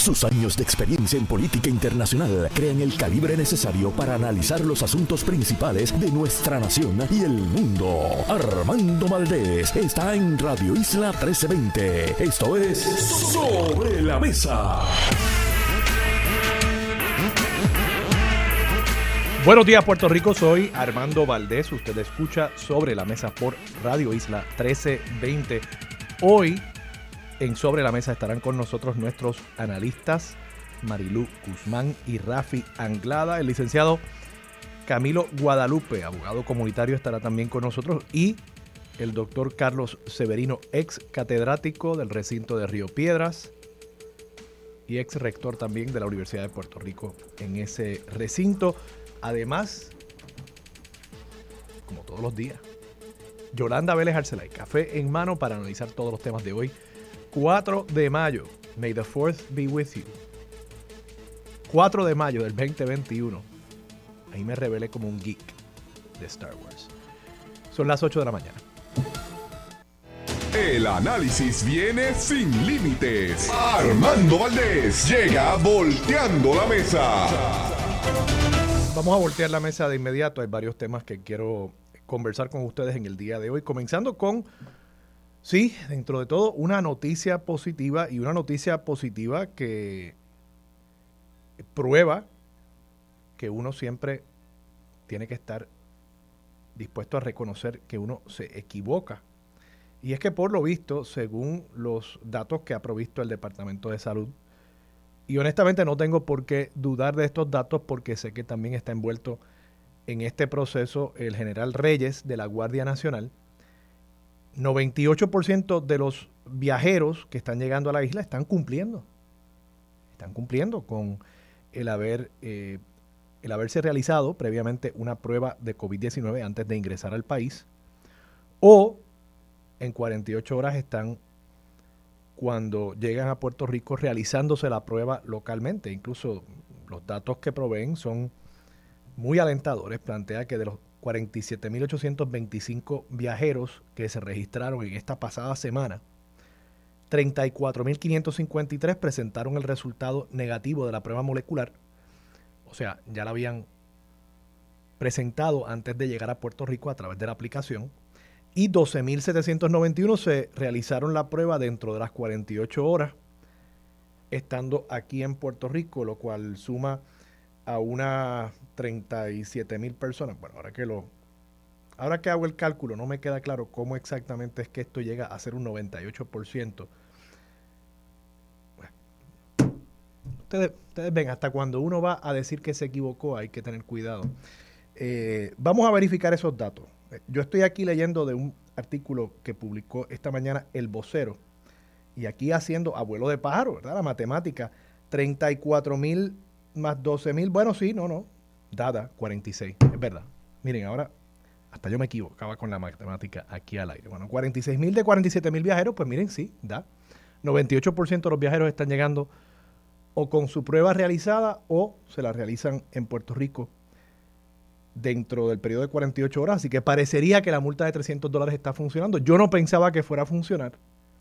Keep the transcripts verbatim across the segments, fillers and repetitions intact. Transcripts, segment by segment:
Sus años de experiencia en política internacional crean el calibre necesario para analizar los asuntos principales de nuestra nación y el mundo. Armando Valdés está en Radio Isla trece veinte. Esto es Sobre la Mesa. Buenos días, Puerto Rico. Soy Armando Valdés. Usted escucha Sobre la Mesa por Radio Isla trece veinte. Hoy en Sobre la Mesa estarán con nosotros nuestros analistas Marilú Guzmán y Rafi Anglada. El licenciado Camilo Guadalupe, abogado comunitario, estará también con nosotros, y el doctor Carlos Severino, ex catedrático del recinto de Río Piedras y ex rector también de la Universidad de Puerto Rico en ese recinto. Además, como todos los días, Yolanda Vélez Arcelay, café en mano para analizar todos los temas de hoy. cuatro de mayo, May the fourth be with you. cuatro de mayo del veinte veintiuno. Ahí me revelé como un geek de Star Wars. Son las ocho de la mañana. El análisis viene sin límites. Armando Valdés llega volteando la mesa. Vamos a voltear la mesa de inmediato. Hay varios temas que quiero conversar con ustedes en el día de hoy, comenzando con, sí, dentro de todo, una noticia positiva, y una noticia positiva que prueba que uno siempre tiene que estar dispuesto a reconocer que uno se equivoca. Y es que, por lo visto, según los datos que ha provisto el Departamento de Salud, y honestamente no tengo por qué dudar de estos datos porque sé que también está envuelto en este proceso el general Reyes de la Guardia Nacional, noventa y ocho por ciento de los viajeros que están llegando a la isla están cumpliendo. Están cumpliendo con el haber eh, el haberse realizado previamente una prueba de COVID diecinueve antes de ingresar al país, o en cuarenta y ocho horas están, cuando llegan a Puerto Rico, realizándose la prueba localmente. Incluso los datos que proveen son muy alentadores. Plantea que de los cuarenta y siete mil ochocientos veinticinco viajeros que se registraron en esta pasada semana, treinta y cuatro mil quinientos cincuenta y tres presentaron el resultado negativo de la prueba molecular. O sea, ya la habían presentado antes de llegar a Puerto Rico a través de la aplicación. Y doce mil setecientos noventa y uno se realizaron la prueba dentro de las cuarenta y ocho horas, estando aquí en Puerto Rico, lo cual suma a unas treinta y siete mil personas. Bueno, ahora que lo, ahora que hago el cálculo, no me queda claro cómo exactamente es que esto llega a ser un noventa y ocho por ciento. Bueno, ustedes, ustedes ven, hasta cuando uno va a decir que se equivocó hay que tener cuidado. Eh, vamos a verificar esos datos. Yo estoy aquí leyendo de un artículo que publicó esta mañana El Vocero, y aquí haciendo abuelo de pájaro, ¿verdad? La matemática, treinta y cuatro mil más doce mil, bueno, sí, no, no, dada cuarenta y seis, es verdad. Miren, ahora hasta yo me equivocaba con la matemática aquí al aire. Bueno, cuarenta y seis mil de cuarenta y siete mil viajeros, pues miren, sí, da. noventa y ocho por ciento de los viajeros están llegando o con su prueba realizada o se la realizan en Puerto Rico dentro del periodo de cuarenta y ocho horas, así que parecería que la multa de trescientos dólares está funcionando. Yo no pensaba que fuera a funcionar.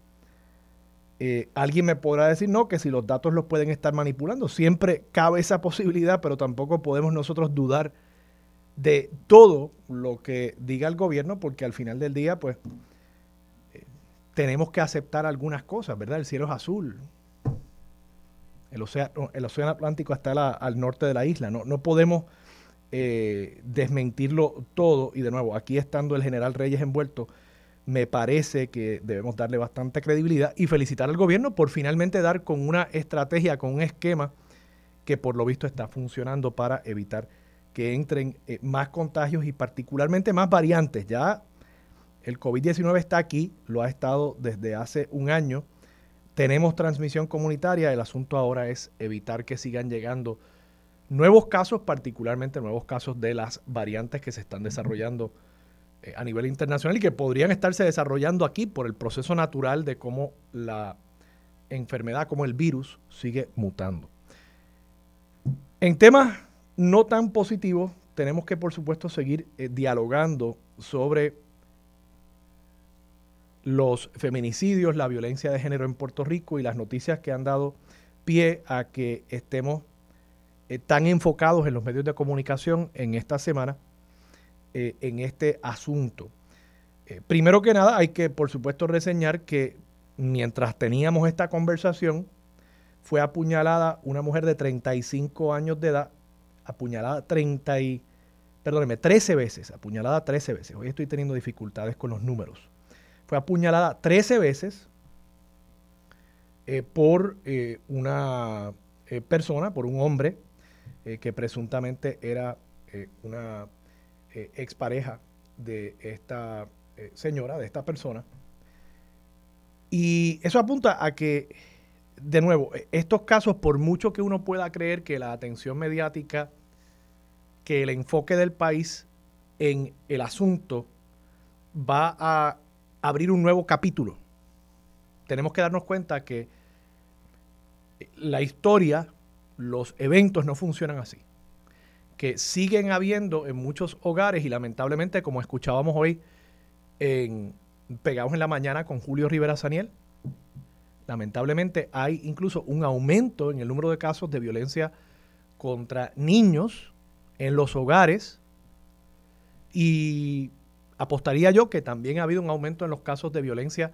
Eh, alguien me podrá decir, no, que si los datos los pueden estar manipulando. Siempre cabe esa posibilidad, pero tampoco podemos nosotros dudar de todo lo que diga el gobierno, porque al final del día, pues, eh, tenemos que aceptar algunas cosas, ¿verdad? El cielo es azul. El océano, el océano Atlántico está la, al norte de la isla. No, no podemos Eh, desmentirlo todo, y de nuevo, aquí estando el general Reyes envuelto, me parece que debemos darle bastante credibilidad y felicitar al gobierno por finalmente dar con una estrategia, con un esquema que por lo visto está funcionando para evitar que entren eh, más contagios y particularmente más variantes. Ya el COVID diecinueve está aquí, lo ha estado desde hace un año, tenemos transmisión comunitaria, el asunto ahora es evitar que sigan llegando nuevos casos, particularmente nuevos casos de las variantes que se están desarrollando eh, a nivel internacional y que podrían estarse desarrollando aquí por el proceso natural de cómo la enfermedad, como el virus, sigue mutando. En temas no tan positivos, tenemos que, por supuesto, seguir eh, dialogando sobre los feminicidios, la violencia de género en Puerto Rico y las noticias que han dado pie a que estemos eh, tan enfocados en los medios de comunicación en esta semana eh, en este asunto. Eh, primero que nada, hay que, por supuesto, reseñar que mientras teníamos esta conversación, fue apuñalada una mujer de treinta y cinco años de edad, apuñalada treinta y, perdóneme, trece veces, apuñalada trece veces. Hoy estoy teniendo dificultades con los números. Fue apuñalada trece veces eh, por eh, una eh, persona, por un hombre eh, que presuntamente era eh, una eh, expareja de esta eh, señora, de esta persona. Y eso apunta a que, de nuevo, estos casos, por mucho que uno pueda creer que la atención mediática, que el enfoque del país en el asunto va a abrir un nuevo capítulo, tenemos que darnos cuenta que la historia, los eventos no funcionan así. Que siguen habiendo en muchos hogares, y lamentablemente, como escuchábamos hoy en Pegados en la Mañana con Julio Rivera Saniel, lamentablemente hay incluso un aumento en el número de casos de violencia contra niños en los hogares, y apostaría yo que también ha habido un aumento en los casos de violencia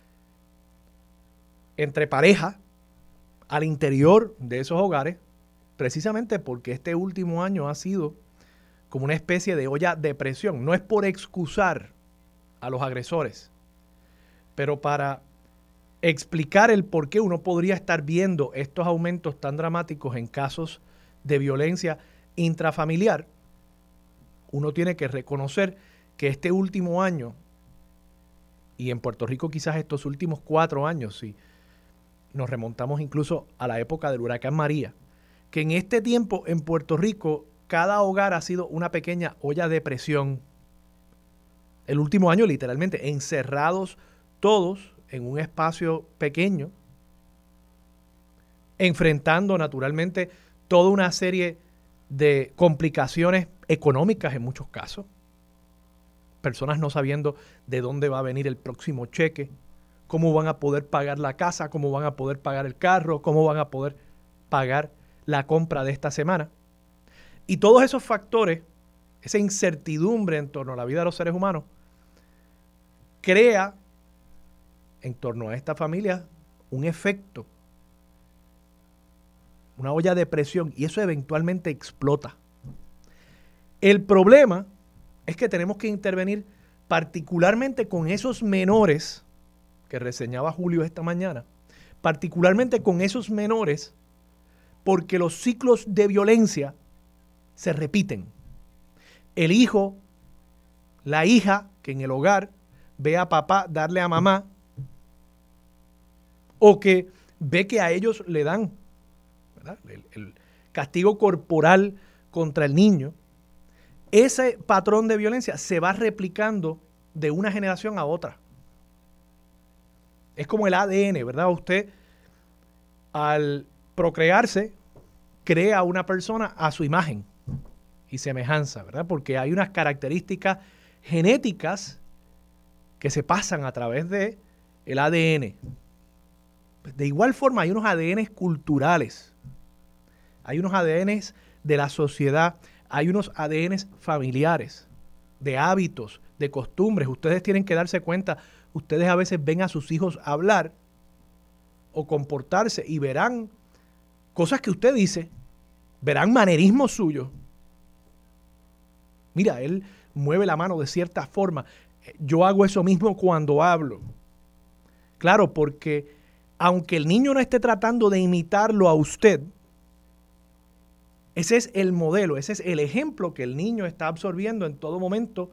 entre pareja al interior de esos hogares, precisamente porque este último año ha sido como una especie de olla de presión. No es por excusar a los agresores, pero para explicar el por qué uno podría estar viendo estos aumentos tan dramáticos en casos de violencia intrafamiliar, uno tiene que reconocer que este último año, y en Puerto Rico quizás estos últimos cuatro años, si nos remontamos incluso a la época del huracán María, que en este tiempo en Puerto Rico cada hogar ha sido una pequeña olla de presión. El último año, literalmente, encerrados todos en un espacio pequeño, enfrentando naturalmente toda una serie de complicaciones económicas en muchos casos. Personas no sabiendo de dónde va a venir el próximo cheque, cómo van a poder pagar la casa, cómo van a poder pagar el carro, cómo van a poder pagar la compra de esta semana. Y todos esos factores, esa incertidumbre en torno a la vida de los seres humanos, crea en torno a esta familia un efecto, una olla de presión, y eso eventualmente explota. El problema es que tenemos que intervenir particularmente con esos menores que reseñaba Julio esta mañana, particularmente con esos menores, porque los ciclos de violencia se repiten. El hijo, la hija que en el hogar ve a papá darle a mamá, o que ve que a ellos le dan, ¿verdad?, el, el castigo corporal contra el niño, ese patrón de violencia se va replicando de una generación a otra. Es como el A D N, ¿verdad? Usted, al procrearse, crea a una persona a su imagen y semejanza, ¿verdad? Porque hay unas características genéticas que se pasan a través de el A D N. De igual forma, hay unos A D Ns culturales, hay unos A D Ns de la sociedad, hay unos A D Ns familiares, de hábitos, de costumbres. Ustedes tienen que darse cuenta, ustedes a veces ven a sus hijos hablar o comportarse y verán cosas que usted dice, verán manerismos suyos. Mira, él mueve la mano de cierta forma. Yo hago eso mismo cuando hablo. Claro, porque aunque el niño no esté tratando de imitarlo a usted, ese es el modelo, ese es el ejemplo que el niño está absorbiendo en todo momento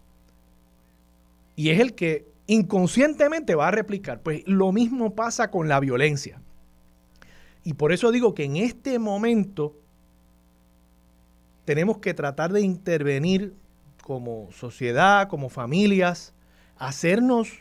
y es el que inconscientemente va a replicar. Pues lo mismo pasa con la violencia. Y por eso digo que en este momento tenemos que tratar de intervenir como sociedad, como familias, hacernos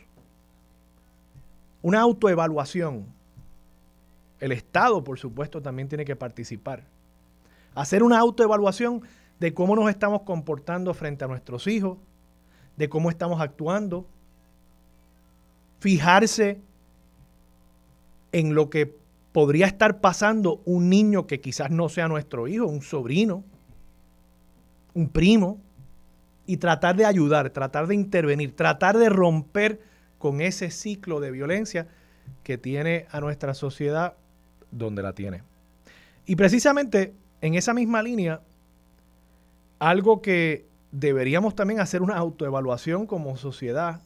una autoevaluación. El Estado, por supuesto, también tiene que participar. Hacer una autoevaluación de cómo nos estamos comportando frente a nuestros hijos, de cómo estamos actuando, fijarse en lo que podría estar pasando un niño que quizás no sea nuestro hijo, un sobrino, un primo, y tratar de ayudar, tratar de intervenir, tratar de romper con ese ciclo de violencia que tiene a nuestra sociedad donde la tiene. Y precisamente en esa misma línea, algo que deberíamos también hacer una autoevaluación como sociedad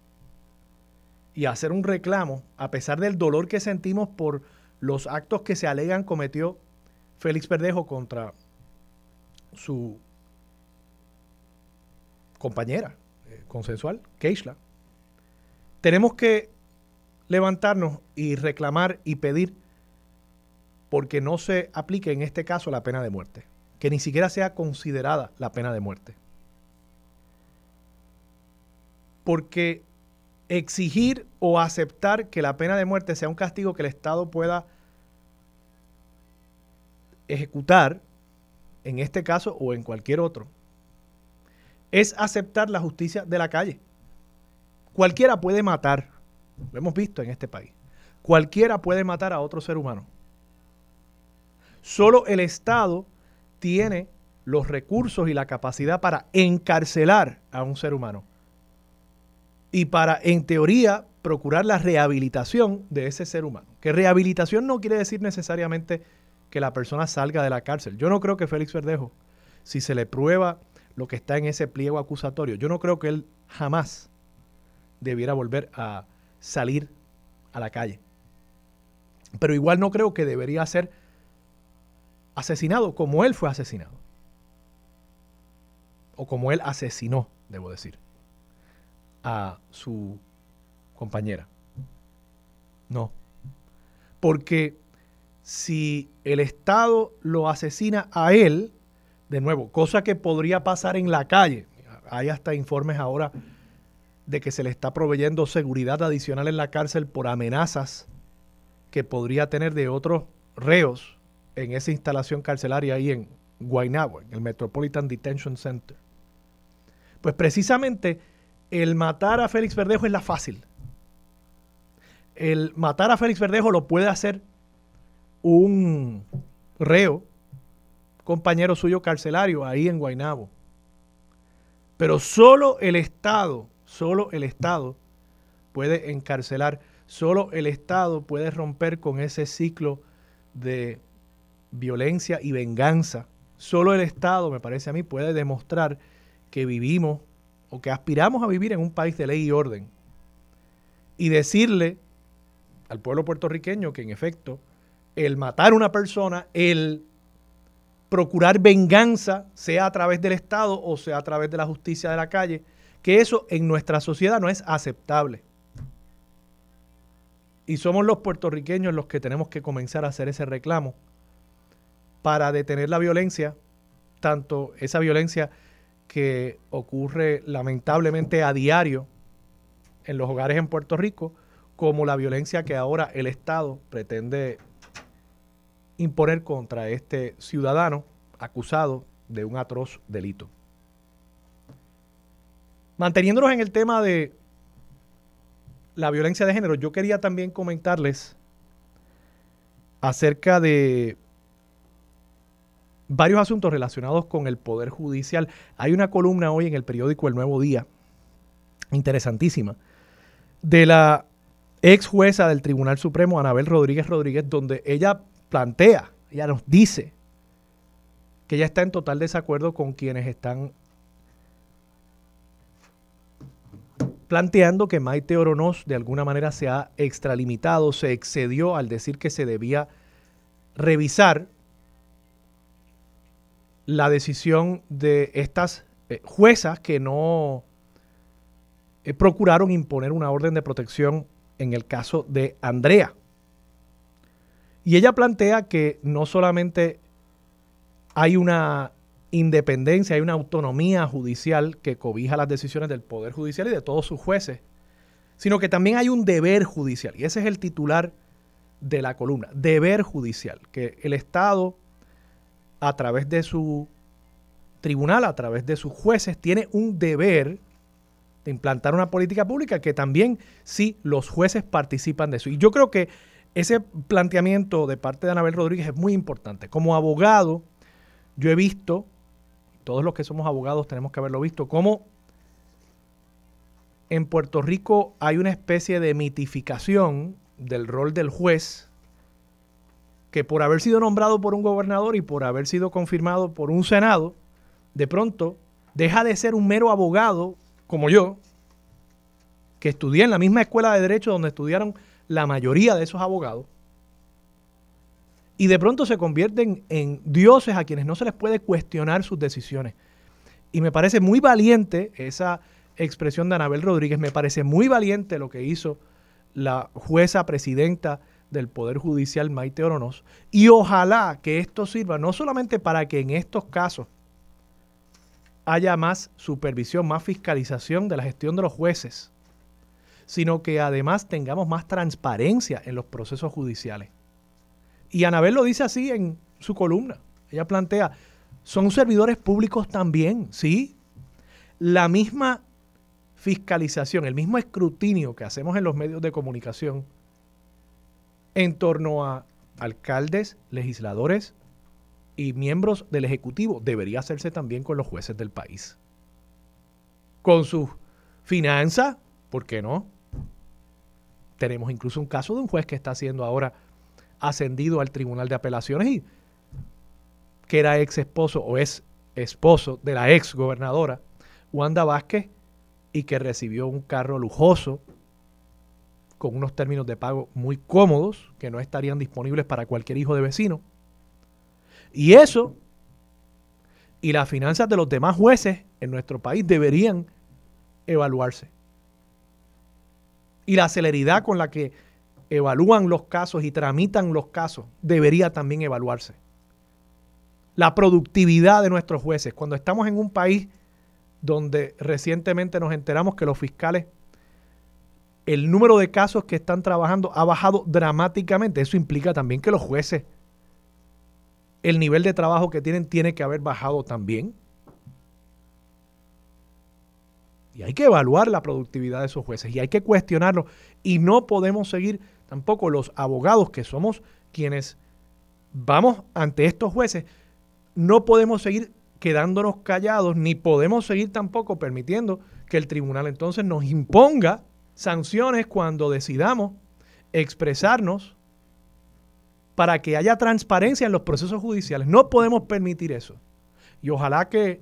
y hacer un reclamo, a pesar del dolor que sentimos por los actos que se alegan cometió Félix Verdejo contra su compañera eh, consensual, Keishla. Tenemos que levantarnos y reclamar y pedir porque no se aplique en este caso la pena de muerte, que ni siquiera sea considerada la pena de muerte. Porque exigir o aceptar que la pena de muerte sea un castigo que el Estado pueda ejecutar, en este caso o en cualquier otro, es aceptar la justicia de la calle. Cualquiera puede matar, lo hemos visto en este país, cualquiera puede matar a otro ser humano. Solo el Estado tiene los recursos y la capacidad para encarcelar a un ser humano y para, en teoría, procurar la rehabilitación de ese ser humano. Que rehabilitación no quiere decir necesariamente que la persona salga de la cárcel. Yo no creo que Félix Verdejo, si se le prueba lo que está en ese pliego acusatorio, yo no creo que él jamás debiera volver a salir a la calle. Pero igual no creo que debería ser asesinado como él fue asesinado. O como él asesinó, debo decir, a su compañera. No. Porque si el Estado lo asesina a él, de nuevo, cosa que podría pasar en la calle, hay hasta informes ahora de que se le está proveyendo seguridad adicional en la cárcel por amenazas que podría tener de otros reos en esa instalación carcelaria ahí en Guaynabo, en el Metropolitan Detention Center. Pues precisamente el matar a Félix Verdejo es la fácil. El matar a Félix Verdejo lo puede hacer un reo, compañero suyo carcelario ahí en Guaynabo. Pero solo el Estado, solo el Estado puede encarcelar, solo el Estado puede romper con ese ciclo de violencia y venganza. Solo el Estado, me parece a mí, puede demostrar que vivimos o que aspiramos a vivir en un país de ley y orden. Y decirle al pueblo puertorriqueño que en efecto el matar a una persona, el procurar venganza, sea a través del Estado o sea a través de la justicia de la calle, que eso en nuestra sociedad no es aceptable. Y somos los puertorriqueños los que tenemos que comenzar a hacer ese reclamo para detener la violencia, tanto esa violencia que ocurre lamentablemente a diario en los hogares en Puerto Rico, como la violencia que ahora el Estado pretende imponer contra este ciudadano acusado de un atroz delito. Manteniéndonos en el tema de la violencia de género, yo quería también comentarles acerca de varios asuntos relacionados con el Poder Judicial. Hay una columna hoy en el periódico El Nuevo Día, interesantísima, de la ex jueza del Tribunal Supremo, Anabel Rodríguez Rodríguez, donde ella plantea, ella nos dice que ella está en total desacuerdo con quienes están planteando que Maite Oronoz de alguna manera se ha extralimitado, se excedió al decir que se debía revisar la decisión de estas eh, juezas que no eh, procuraron imponer una orden de protección en el caso de Andrea. Y ella plantea que no solamente hay una independencia, hay una autonomía judicial que cobija las decisiones del Poder Judicial y de todos sus jueces, sino que también hay un deber judicial. Y ese es el titular de la columna, deber judicial, que el Estado, a través de su tribunal, a través de sus jueces, tiene un deber de implantar una política pública que también sí los jueces participan de eso. Y yo creo que ese planteamiento de parte de Anabel Rodríguez es muy importante. Como abogado, yo he visto, todos los que somos abogados tenemos que haberlo visto, cómo en Puerto Rico hay una especie de mitificación del rol del juez, que por haber sido nombrado por un gobernador y por haber sido confirmado por un senado, de pronto deja de ser un mero abogado como yo, que estudié en la misma escuela de Derecho donde estudiaron la mayoría de esos abogados, y de pronto se convierten en dioses a quienes no se les puede cuestionar sus decisiones. Y me parece muy valiente esa expresión de Anabel Rodríguez, me parece muy valiente lo que hizo la jueza presidenta del Poder Judicial, Maite Oronoz, y ojalá que esto sirva no solamente para que en estos casos haya más supervisión, más fiscalización de la gestión de los jueces, sino que además tengamos más transparencia en los procesos judiciales. Y Anabel lo dice así en su columna. Ella plantea, son servidores públicos también, ¿sí? La misma fiscalización, el mismo escrutinio que hacemos en los medios de comunicación en torno a alcaldes, legisladores y miembros del Ejecutivo debería hacerse también con los jueces del país. Con sus finanzas, ¿por qué no? Tenemos incluso un caso de un juez que está siendo ahora ascendido al Tribunal de Apelaciones y que era ex esposo o es esposo de la ex gobernadora Wanda Vázquez y que recibió un carro lujoso con unos términos de pago muy cómodos que no estarían disponibles para cualquier hijo de vecino. Y eso y las finanzas de los demás jueces en nuestro país deberían evaluarse. Y la celeridad con la que evalúan los casos y tramitan los casos debería también evaluarse. La productividad de nuestros jueces. Cuando estamos en un país donde recientemente nos enteramos que los fiscales, el número de casos que están trabajando ha bajado dramáticamente. Eso implica también que los jueces, el nivel de trabajo que tienen tiene que haber bajado también. Y hay que evaluar la productividad de esos jueces y hay que cuestionarlo. Y no podemos seguir tampoco los abogados que somos quienes vamos ante estos jueces, no podemos seguir quedándonos callados ni podemos seguir tampoco permitiendo que el tribunal entonces nos imponga sanciones cuando decidamos expresarnos para que haya transparencia en los procesos judiciales. No podemos permitir eso. Y ojalá que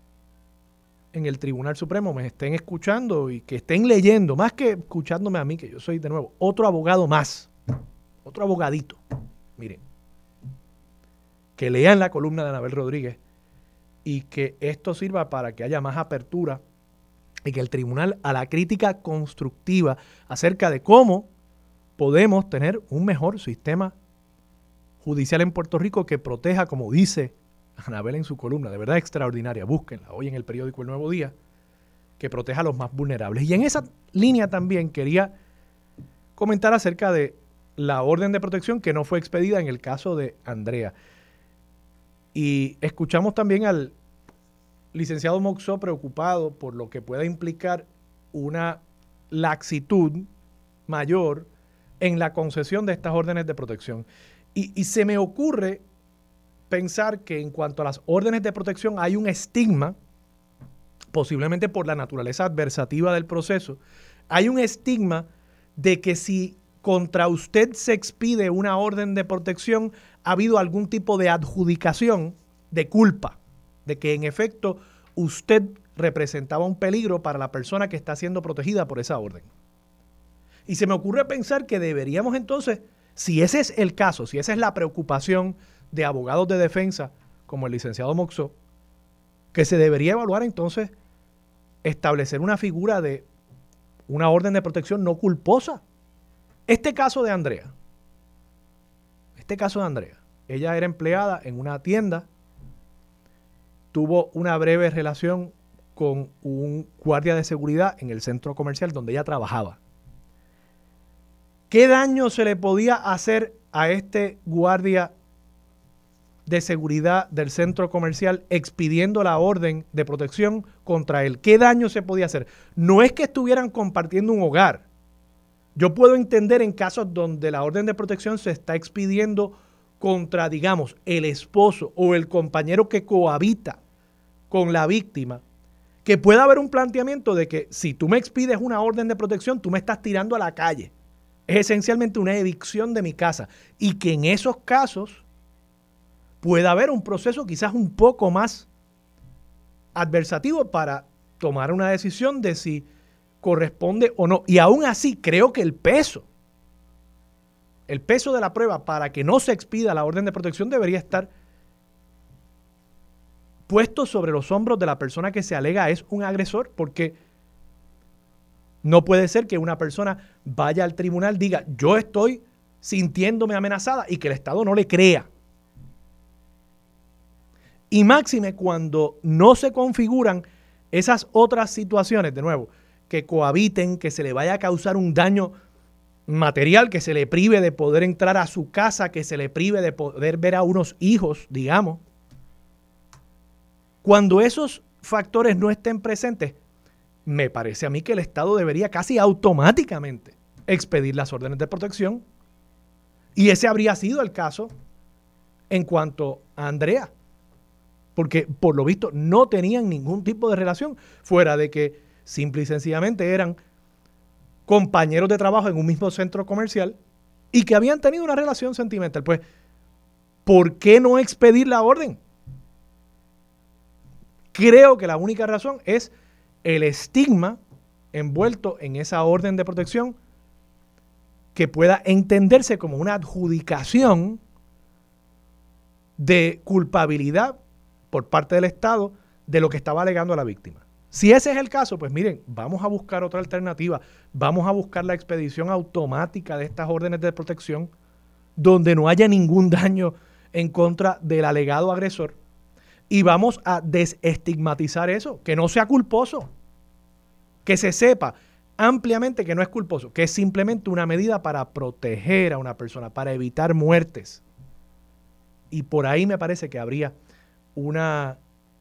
en el Tribunal Supremo me estén escuchando y que estén leyendo, más que escuchándome a mí, que yo soy de nuevo otro abogado más, otro abogadito. Miren, que lean la columna de Anabel Rodríguez y que esto sirva para que haya más apertura y que el tribunal a la crítica constructiva acerca de cómo podemos tener un mejor sistema judicial en Puerto Rico que proteja, como dice Anabel en su columna, de verdad extraordinaria, búsquenla hoy en el periódico El Nuevo Día, que proteja a los más vulnerables. Y en esa línea también quería comentar acerca de la orden de protección que no fue expedida en el caso de Andrea. Y escuchamos también al licenciado Moxó preocupado por lo que pueda implicar una laxitud mayor en la concesión de estas órdenes de protección. Y, y se me ocurre pensar que en cuanto a las órdenes de protección hay un estigma, posiblemente por la naturaleza adversativa del proceso, hay un estigma de que si contra usted se expide una orden de protección, ha habido algún tipo de adjudicación de culpa, de que en efecto usted representaba un peligro para la persona que está siendo protegida por esa orden. Y se me ocurre pensar que deberíamos entonces, si ese es el caso, si esa es la preocupación de abogados de defensa, como el licenciado Moxó, que se debería evaluar entonces establecer una figura de una orden de protección no culposa. Este caso de Andrea, este caso de Andrea, ella era empleada en una tienda, tuvo una breve relación con un guardia de seguridad en el centro comercial donde ella trabajaba. ¿Qué daño se le podía hacer a este guardia de seguridad del centro comercial expidiendo la orden de protección contra él? ¿Qué daño se podía hacer? No es que estuvieran compartiendo un hogar, Yo puedo entender en casos donde la orden de protección se está expidiendo contra, digamos, el esposo o el compañero que cohabita con la víctima, que pueda haber un planteamiento de que si tú me expides una orden de protección, tú me estás tirando a la calle. Es esencialmente una evicción de mi casa. Y que en esos casos pueda haber un proceso quizás un poco más adversativo para tomar una decisión de si corresponde o no. Y aún así, creo que el peso, el peso de la prueba para que no se expida la orden de protección debería estar puesto sobre los hombros de la persona que se alega es un agresor, porque no puede ser que una persona vaya al tribunal, diga, yo estoy sintiéndome amenazada y que el Estado no le crea. Y máxime cuando no se configuran esas otras situaciones, de nuevo, que cohabiten, que se le vaya a causar un daño material, que se le prive de poder entrar a su casa, que se le prive de poder ver a unos hijos, digamos. Cuando esos factores no estén presentes, me parece a mí que el Estado debería casi automáticamente expedir las órdenes de protección. Y ese habría sido el caso en cuanto a Andrea. Porque por lo visto no tenían ningún tipo de relación, fuera de que simple y sencillamente eran compañeros de trabajo en un mismo centro comercial y que habían tenido una relación sentimental. Pues, ¿por qué no expedir la orden? Creo que la única razón es el estigma envuelto en esa orden de protección que pueda entenderse como una adjudicación de culpabilidad por parte del Estado de lo que estaba alegando a la víctima. Si ese es el caso, pues miren, vamos a buscar otra alternativa, vamos a buscar la expedición automática de estas órdenes de protección donde no haya ningún daño en contra del alegado agresor y vamos a desestigmatizar eso, que no sea culposo, que se sepa ampliamente que no es culposo, que es simplemente una medida para proteger a una persona, para evitar muertes. Y por ahí me parece que habría una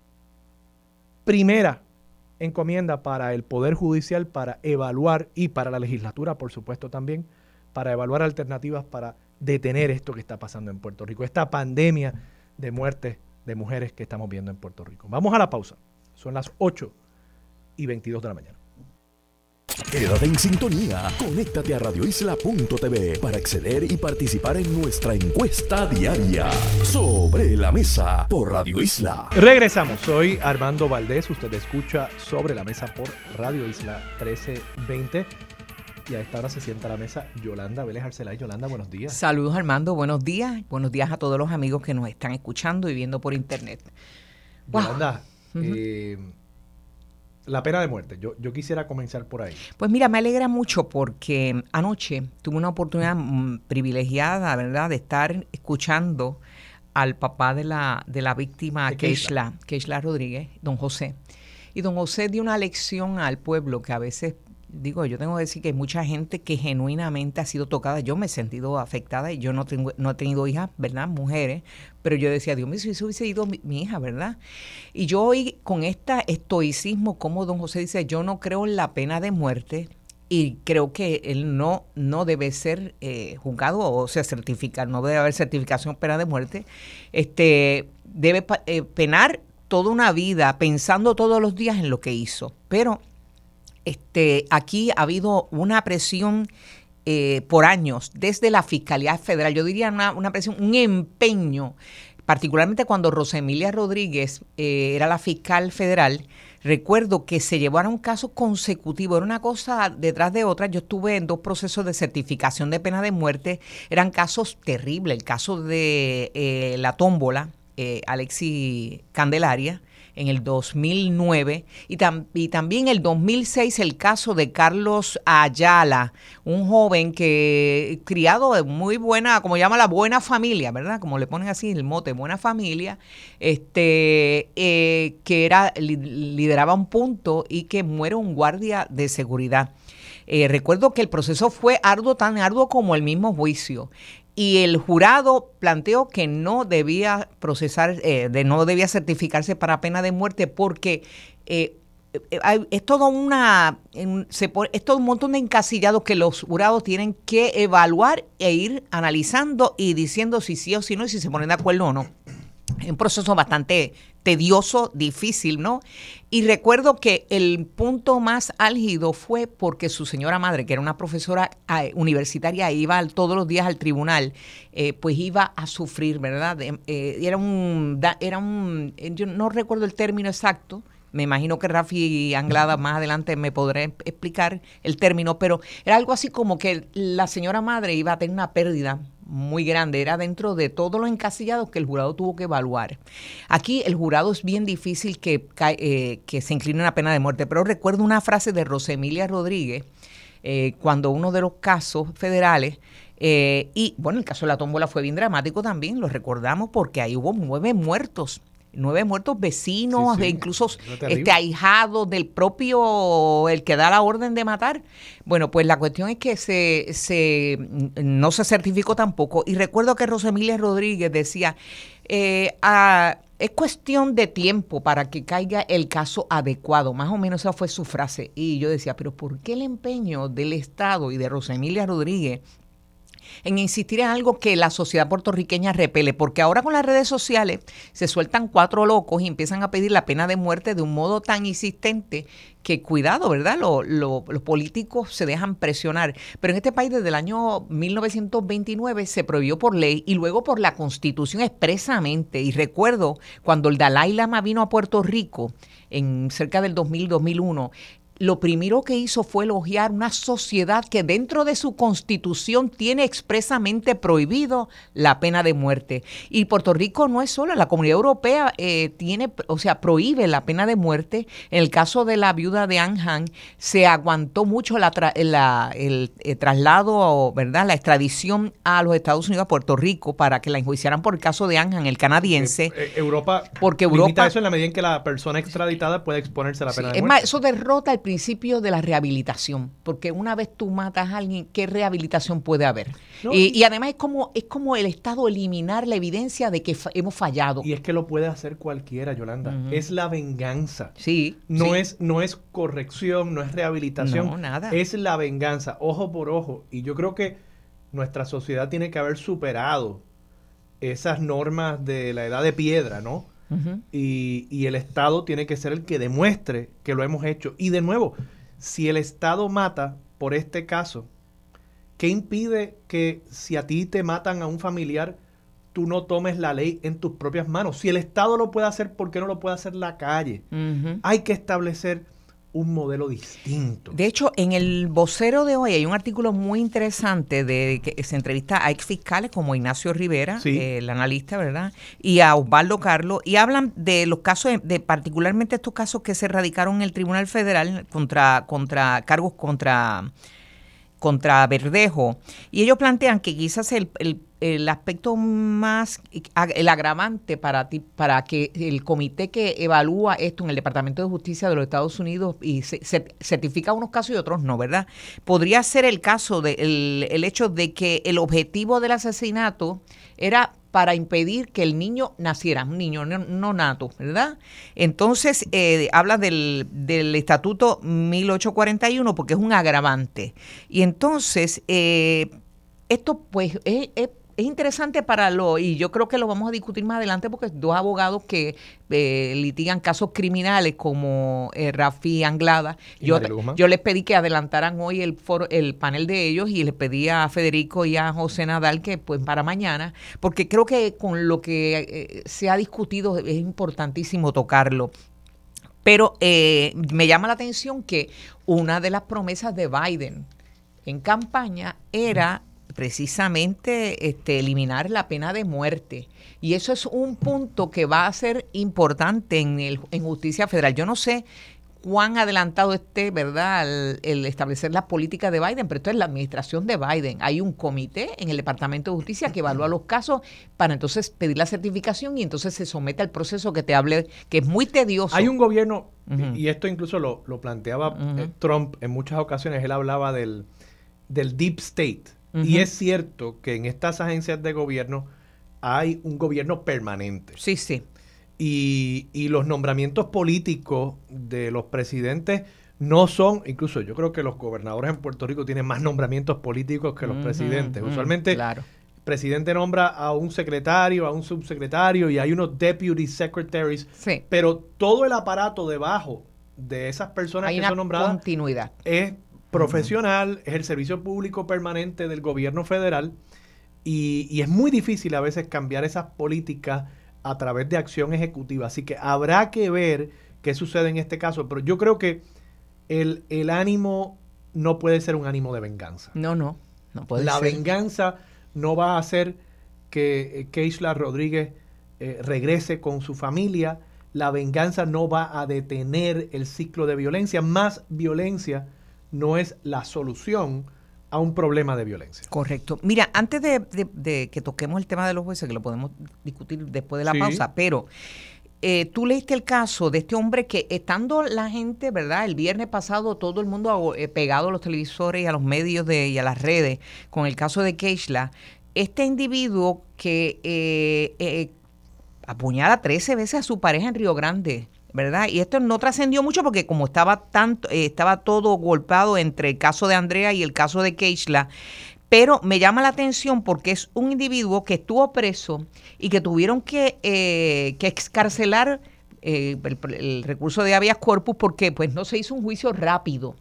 primera encomienda para el Poder Judicial para evaluar, y para la legislatura, por supuesto, también, para evaluar alternativas para detener esto que está pasando en Puerto Rico, esta pandemia de muertes de mujeres que estamos viendo en Puerto Rico. Vamos a la pausa. Son las ocho y veintidós de la mañana. Quédate en sintonía, conéctate a radio isla punto t v para acceder y participar en nuestra encuesta diaria Sobre la Mesa por Radio Isla. Regresamos, soy Armando Valdés, usted escucha Sobre la Mesa por Radio Isla trece veinte y a esta hora se sienta a la mesa Yolanda Vélez Arcelay. Yolanda, buenos días. Saludos, Armando, buenos días. Buenos días a todos los amigos que nos están escuchando y viendo por internet. Yolanda, wow. uh-huh. eh, la pena de muerte, yo, yo quisiera comenzar por ahí. Pues mira, me alegra mucho porque anoche tuve una oportunidad privilegiada, ¿verdad?, de estar escuchando al papá de la, de la víctima, Keishla, Keishla Rodríguez, don José. Y don José dio una lección al pueblo que a veces, digo, yo tengo que decir que hay mucha gente que genuinamente ha sido tocada. Yo me he sentido afectada y yo no tengo, no he tenido hijas, ¿verdad?, mujeres, pero yo decía, Dios mío, si eso hubiese sido mi, mi hija, ¿verdad? Y yo hoy con este estoicismo, como don José dice, yo no creo en la pena de muerte y creo que él no, no debe ser eh, juzgado, o sea, certificar, no debe haber certificación pena de muerte, este debe eh, penar toda una vida pensando todos los días en lo que hizo, pero Este, aquí ha habido una presión eh, por años desde la Fiscalía Federal, yo diría una, una presión, un empeño, particularmente cuando Rosemilia Rodríguez eh, era la fiscal federal. Recuerdo que se llevaron casos consecutivos, era una cosa detrás de otra. Yo estuve en dos procesos de certificación de pena de muerte, eran casos terribles, el caso de eh, la tómbola, eh, Alexis Candelaria, en el dos mil nueve, y, tam, y también en el dos mil seis el caso de Carlos Ayala, un joven que criado de muy buena, como llama la buena familia, ¿verdad? Como le ponen así el mote, buena familia, este eh, que era li, lideraba un punto y que muere un guardia de seguridad. Eh, recuerdo que el proceso fue arduo, tan arduo como el mismo juicio. Y el jurado planteó que no debía procesar, eh, de no debía certificarse para pena de muerte porque eh, es todo una se pone, es todo un montón de encasillados que los jurados tienen que evaluar e ir analizando y diciendo si sí o si no y si se ponen de acuerdo o no. Es un proceso bastante tedioso, difícil, ¿no? Y recuerdo que el punto más álgido fue porque su señora madre, que era una profesora eh, universitaria, iba al, todos los días al tribunal, eh, pues iba a sufrir, ¿verdad? Eh, era un, era un, yo no recuerdo el término exacto. Me imagino que Rafi Anglada más adelante me podrá explicar el término, pero era algo así como que la señora madre iba a tener una pérdida muy grande. Era dentro de todos los encasillados que el jurado tuvo que evaluar. Aquí el jurado es bien difícil que, eh, que se incline a una pena de muerte, pero recuerdo una frase de Rosemilia Rodríguez eh, cuando uno de los casos federales, eh, y bueno, el caso de la tómbola fue bien dramático también, lo recordamos porque ahí hubo nueve muertos. Nueve muertos vecinos, sí, sí, incluso este, ahijados del propio, el que da la orden de matar. Bueno, pues la cuestión es que se, se no se certificó tampoco. Y recuerdo que Rosemilia Rodríguez decía, eh, a, es cuestión de tiempo para que caiga el caso adecuado. Más o menos esa fue su frase. Y yo decía, pero ¿por qué el empeño del Estado y de Rosemilia Rodríguez en insistir en algo que la sociedad puertorriqueña repele? Porque ahora con las redes sociales se sueltan cuatro locos y empiezan a pedir la pena de muerte de un modo tan insistente que cuidado, ¿verdad? Lo, lo, los políticos se dejan presionar. Pero en este país desde el año mil novecientos veintinueve se prohibió por ley y luego por la Constitución expresamente. Y recuerdo cuando el Dalai Lama vino a Puerto Rico en cerca del dos mil, dos mil uno, lo primero que hizo fue elogiar una sociedad que dentro de su constitución tiene expresamente prohibido la pena de muerte. Y Puerto Rico no es solo, la Comunidad Europea eh, tiene, o sea, prohíbe la pena de muerte. En el caso de la viuda de Anh Han, se aguantó mucho la tra- la, el, el traslado, ¿verdad?, la extradición a los Estados Unidos, a Puerto Rico, para que la enjuiciaran por el caso de Anh Han, el canadiense. Eh, eh, Europa porque limita Europa, eso en la medida en que la persona extraditada puede exponerse a la pena sí, de es muerte. más, eso derrota el principio de la rehabilitación, porque una vez tú matas a alguien, ¿qué rehabilitación puede haber? No, y, y, y además es como es como el Estado eliminar la evidencia de que fa- hemos fallado. Y es que lo puede hacer cualquiera, Yolanda. Uh-huh. Es la venganza. Sí. No sí. es no es corrección, no es rehabilitación. No, nada. Es la venganza, ojo por ojo. Y yo creo que nuestra sociedad tiene que haber superado esas normas de la edad de piedra, ¿no? Uh-huh. Y, y el Estado tiene que ser el que demuestre que lo hemos hecho. Y de nuevo, si el Estado mata por este caso, ¿qué impide que si a ti te matan a un familiar, tú no tomes la ley en tus propias manos? Si el Estado lo puede hacer, ¿por qué no lo puede hacer la calle? Uh-huh. Hay que establecer un modelo distinto. De hecho, en el vocero de hoy hay un artículo muy interesante de que se entrevista a ex fiscales como Ignacio Rivera, sí. eh, el analista, ¿verdad? Y a Osvaldo Carlos, y hablan de los casos, de, de particularmente estos casos que se radicaron en el Tribunal Federal contra, contra cargos contra, contra Verdejo. Y ellos plantean que quizás el, el el aspecto más, el agravante para ti, para que el comité que evalúa esto en el Departamento de Justicia de los Estados Unidos y se, se, certifica unos casos y otros no, ¿verdad? Podría ser el caso de el, el hecho de que el objetivo del asesinato era para impedir que el niño naciera, un niño no, no nato, ¿verdad? Entonces, eh, habla del, del Estatuto mil ochocientos cuarenta y uno porque es un agravante. Y entonces, eh, esto pues es, es Es interesante para lo, y yo creo que lo vamos a discutir más adelante porque dos abogados que eh, litigan casos criminales como eh, Rafi Anglada, yo, yo les pedí que adelantaran hoy el foro, el panel de ellos y les pedí a Federico y a José Nadal que pues para mañana, porque creo que con lo que eh, se ha discutido es importantísimo tocarlo. Pero eh, me llama la atención que una de las promesas de Biden en campaña era precisamente este, eliminar la pena de muerte. Y eso es un punto que va a ser importante en, el, en justicia federal. Yo no sé cuán adelantado esté, ¿verdad?, el, el establecer las políticas de Biden, pero esto es la administración de Biden. Hay un comité en el Departamento de Justicia que evalúa los casos para entonces pedir la certificación y entonces se somete al proceso que te hable, que es muy tedioso. Hay un gobierno, uh-huh. y esto incluso lo, lo planteaba uh-huh. eh, Trump en muchas ocasiones, él hablaba del, del deep state. Uh-huh. Y es cierto que en estas agencias de gobierno hay un gobierno permanente. Sí, sí. y, y los nombramientos políticos de los presidentes no son, incluso yo creo que los gobernadores en Puerto Rico tienen más nombramientos políticos que los uh-huh, presidentes. Uh-huh, Usualmente claro. el presidente nombra a un secretario, a un subsecretario y hay unos deputy secretaries, sí. pero todo el aparato debajo de esas personas hay que son nombradas continuidad. Es profesional, uh-huh. es el servicio público permanente del gobierno federal y, y es muy difícil a veces cambiar esas políticas a través de acción ejecutiva. Así que habrá que ver qué sucede en este caso, pero yo creo que el, el ánimo no puede ser un ánimo de venganza. No, no, no puede La ser. La venganza no va a hacer que eh, Keishla Rodríguez eh, regrese con su familia. La venganza no va a detener el ciclo de violencia. Más violencia no es la solución a un problema de violencia. Correcto. Mira, antes de, de, de que toquemos el tema de los jueces, que lo podemos discutir después de la sí. pausa, pero eh, tú leíste el caso de este hombre que estando la gente, ¿verdad? El viernes pasado todo el mundo eh, pegado a los televisores y a los medios de, y a las redes con el caso de Keishla, este individuo que eh, eh, apuñala trece veces a su pareja en Río Grande, ¿verdad? Y esto no trascendió mucho porque como estaba tanto, eh, estaba todo golpeado entre el caso de Andrea y el caso de Keishla, pero me llama la atención porque es un individuo que estuvo preso y que tuvieron que, eh, que excarcelar eh, el, el recurso de habeas corpus porque pues no se hizo un juicio rápido.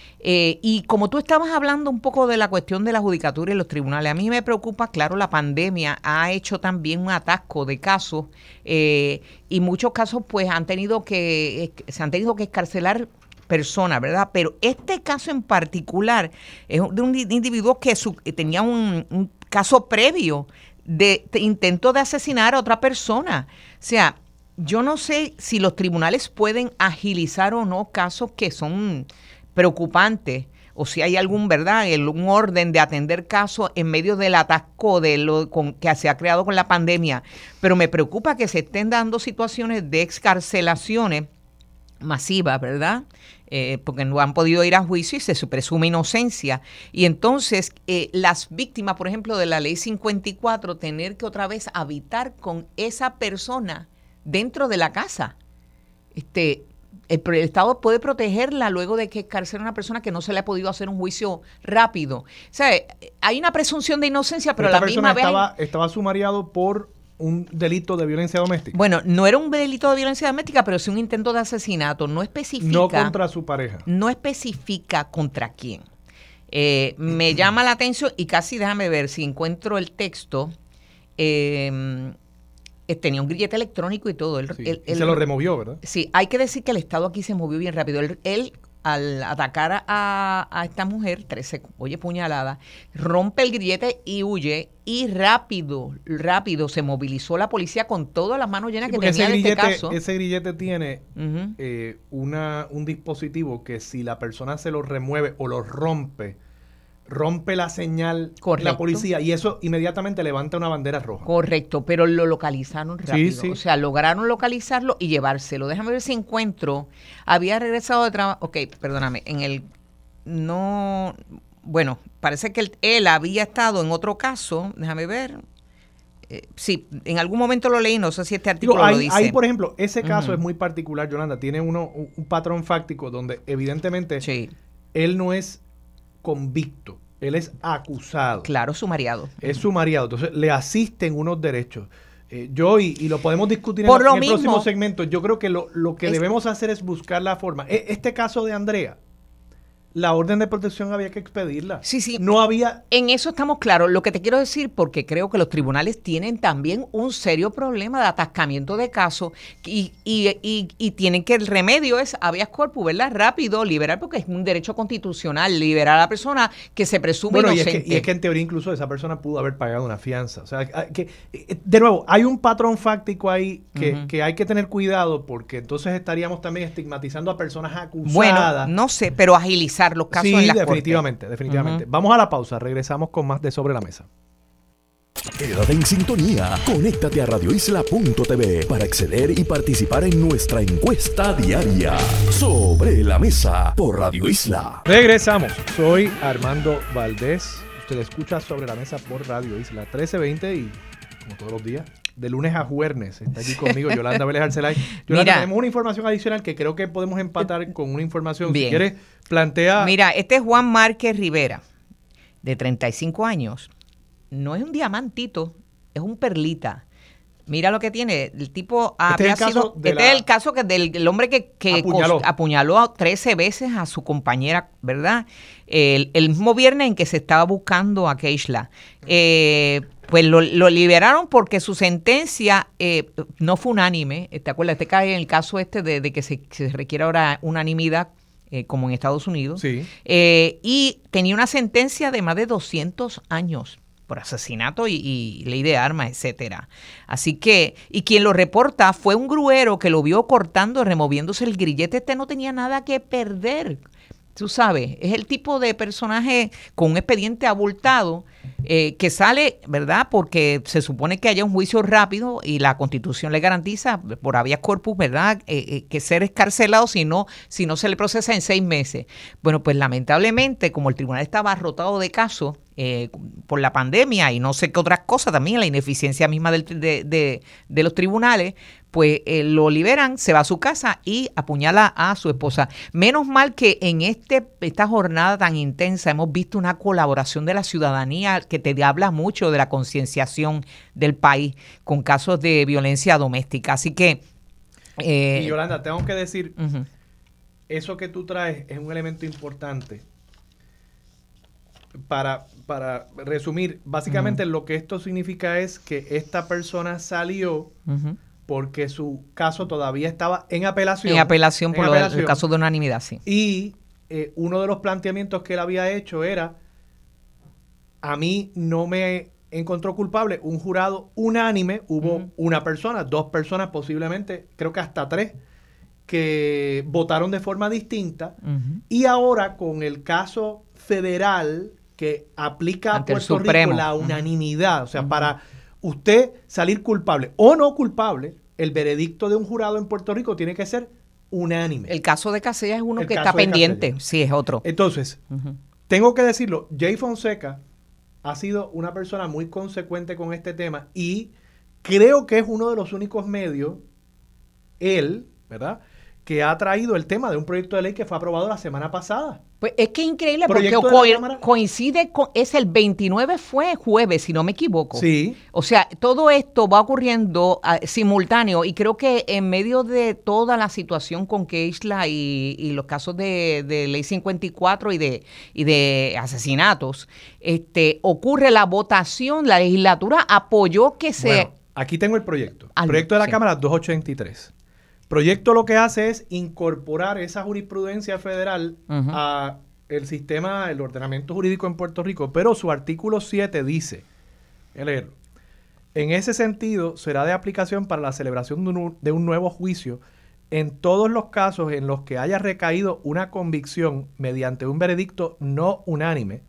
Eh, y como tú estabas hablando un poco de la cuestión de la judicatura y los tribunales, a mí me preocupa, claro, la pandemia ha hecho también un atasco de casos eh, y muchos casos pues han tenido que, se han tenido que excarcelar personas, ¿verdad? Pero este caso en particular es de un individuo que su, tenía un, un caso previo de, de intento de asesinar a otra persona. O sea, yo no sé si los tribunales pueden agilizar o no casos que son preocupantes o si hay algún, ¿verdad?, un orden de atender casos en medio del atasco de lo con, que se ha creado con la pandemia. Pero me preocupa que se estén dando situaciones de excarcelaciones masivas, ¿verdad? Eh, porque no han podido ir a juicio y se presume inocencia. Y entonces eh, las víctimas, por ejemplo, de la ley cincuenta y cuatro, tener que otra vez habitar con esa persona dentro de la casa. Este, el, el Estado puede protegerla luego de que excarcela a una persona que no se le ha podido hacer un juicio rápido. O sea, hay una presunción de inocencia, pero, pero a la misma vez... Estaba, estaba sumariado por un delito de violencia doméstica. Bueno, no era un delito de violencia doméstica, pero sí un intento de asesinato. No especifica... No contra su pareja. No especifica contra quién. Eh, me llama la atención y casi déjame ver si encuentro el texto. Eh, tenía un grillete electrónico y todo. Él, sí, él, y él, se lo removió, ¿verdad? Sí, hay que decir que el Estado aquí se movió bien rápido. Él... él al atacar a, a esta mujer, trece, oye, puñalada, rompe el grillete y huye, y rápido, rápido se movilizó la policía con todas las manos llenas sí, que tenía en este caso. Ese grillete tiene uh-huh. eh, una, un dispositivo que si la persona se lo remueve o lo rompe, rompe la señal Correcto. La policía y eso inmediatamente levanta una bandera roja. Correcto, pero lo localizaron rápido. Sí, sí. O sea, lograron localizarlo y llevárselo. Déjame ver si encuentro. Había regresado de trabajo. Ok, perdóname. En el... No... Bueno, parece que él, él había estado en otro caso. Déjame ver. Eh, sí, en algún momento lo leí. No sé si este artículo Digo, ahí, lo dice. Ahí, por ejemplo, ese caso uh-huh. es muy particular, Yolanda. Tiene uno un, un patrón fáctico donde evidentemente sí. él no es convicto, él es acusado. Claro, sumariado. Es sumariado, entonces le asisten unos derechos. Eh, yo, y, y lo podemos discutir Por en, lo en el mismo, próximo segmento, yo creo que lo, lo que es, debemos hacer es buscar la forma. E, este caso de Andrea, la orden de protección había que expedirla. Sí, sí. No había... En eso estamos claros. Lo que te quiero decir, porque creo que los tribunales tienen también un serio problema de atascamiento de casos y, y, y, y tienen que el remedio es habeas corpus, ¿verdad? Rápido, liberar, porque es un derecho constitucional, liberar a la persona que se presume bueno, inocente. Y es, que, y es que en teoría incluso esa persona pudo haber pagado una fianza. O sea, que de nuevo, hay un patrón fáctico ahí que, uh-huh. que hay que tener cuidado porque entonces estaríamos también estigmatizando a personas acusadas. Bueno, no sé, pero agilizar los casos sí, en las definitivamente, cortes. definitivamente. Uh-huh. Vamos a la pausa, regresamos con más de Sobre la Mesa. Quédate en sintonía, conéctate a radio isla punto t v para acceder y participar en nuestra encuesta diaria. Sobre la Mesa por Radio Isla. Regresamos, soy Armando Valdés, usted escucha Sobre la Mesa por Radio Isla trece veinte y como todos los días, de lunes a jueves. Está aquí conmigo Yolanda Vélez Arcelay. Yolanda, Mira, tenemos una información adicional que creo que podemos empatar con una información. Bien. Si quieres, plantea... Mira, este es Juan Márquez Rivera, de treinta y cinco años. No es un diamantito, es un perlita. Mira lo que tiene. El tipo este había es el caso sido... de este la, es el caso que del, del hombre que, que apuñaló. Cos, apuñaló trece veces a su compañera, ¿verdad? El, el mismo viernes en que se estaba buscando a Keishla. Eh, pues lo, lo liberaron porque su sentencia eh, no fue unánime. ¿Te acuerdas? Este cae en el caso este de, de que se, se requiere ahora unanimidad, eh, como en Estados Unidos. Sí. Eh, y tenía una sentencia de más de doscientos años. Por asesinato y, y ley de armas, etcétera. Así que, y quien lo reporta fue un gruero que lo vio cortando, removiéndose el grillete. Este no tenía nada que perder. Tú sabes, es el tipo de personaje con un expediente abultado eh, que sale, ¿verdad? Porque se supone que haya un juicio rápido y la Constitución le garantiza por habeas corpus, ¿verdad? Eh, eh, que ser escarcelado si no, si no se le procesa en seis meses. Bueno, pues lamentablemente, como el tribunal estaba abarrotado de casos, Eh, por la pandemia y no sé qué otras cosas también, la ineficiencia misma del, de, de, de los tribunales, pues eh, lo liberan, se va a su casa y apuñala a su esposa. Menos mal que en este esta jornada tan intensa hemos visto una colaboración de la ciudadanía que te habla mucho de la concienciación del país con casos de violencia doméstica. Así que... Eh, y Yolanda, tengo que decir, uh-huh. eso que tú traes es un elemento importante. Para, para resumir, básicamente uh-huh. lo que esto significa es que esta persona salió uh-huh. porque su caso todavía estaba en apelación. En apelación por en apelación. Lo, el caso de unanimidad, sí. Y eh, uno de los planteamientos que él había hecho era, a mí no me encontró culpable un jurado unánime, hubo uh-huh. una persona, dos personas posiblemente, creo que hasta tres, que votaron de forma distinta. Uh-huh. Y ahora con el caso federal que aplica ante a Puerto Rico la unanimidad, uh-huh. o sea, uh-huh. para usted salir culpable o no culpable, el veredicto de un jurado en Puerto Rico tiene que ser unánime. El caso de Casellas es uno el que está pendiente, sí, es otro. Entonces, uh-huh. tengo que decirlo, Jay Fonseca ha sido una persona muy consecuente con este tema y creo que es uno de los únicos medios, él, ¿verdad?, que ha traído el tema de un proyecto de ley que fue aprobado la semana pasada. Pues es que es increíble porque co- coincide con, es el veintinueve, fue jueves, si no me equivoco. Sí. O sea, todo esto va ocurriendo uh, simultáneo y creo que en medio de toda la situación con Keishla y, y los casos de, de ley cincuenta y cuatro y de, y de asesinatos, este, ocurre la votación, la legislatura apoyó que se... Bueno, aquí tengo el proyecto. El proyecto de la sí. Cámara doscientos ochenta y tres. Proyecto lo que hace es incorporar esa jurisprudencia federal uh-huh. a el sistema, el ordenamiento jurídico en Puerto Rico, pero su artículo siete dice, voy a leerlo, en ese sentido será de aplicación para la celebración de un, de un nuevo juicio en todos los casos en los que haya recaído una convicción mediante un veredicto no unánime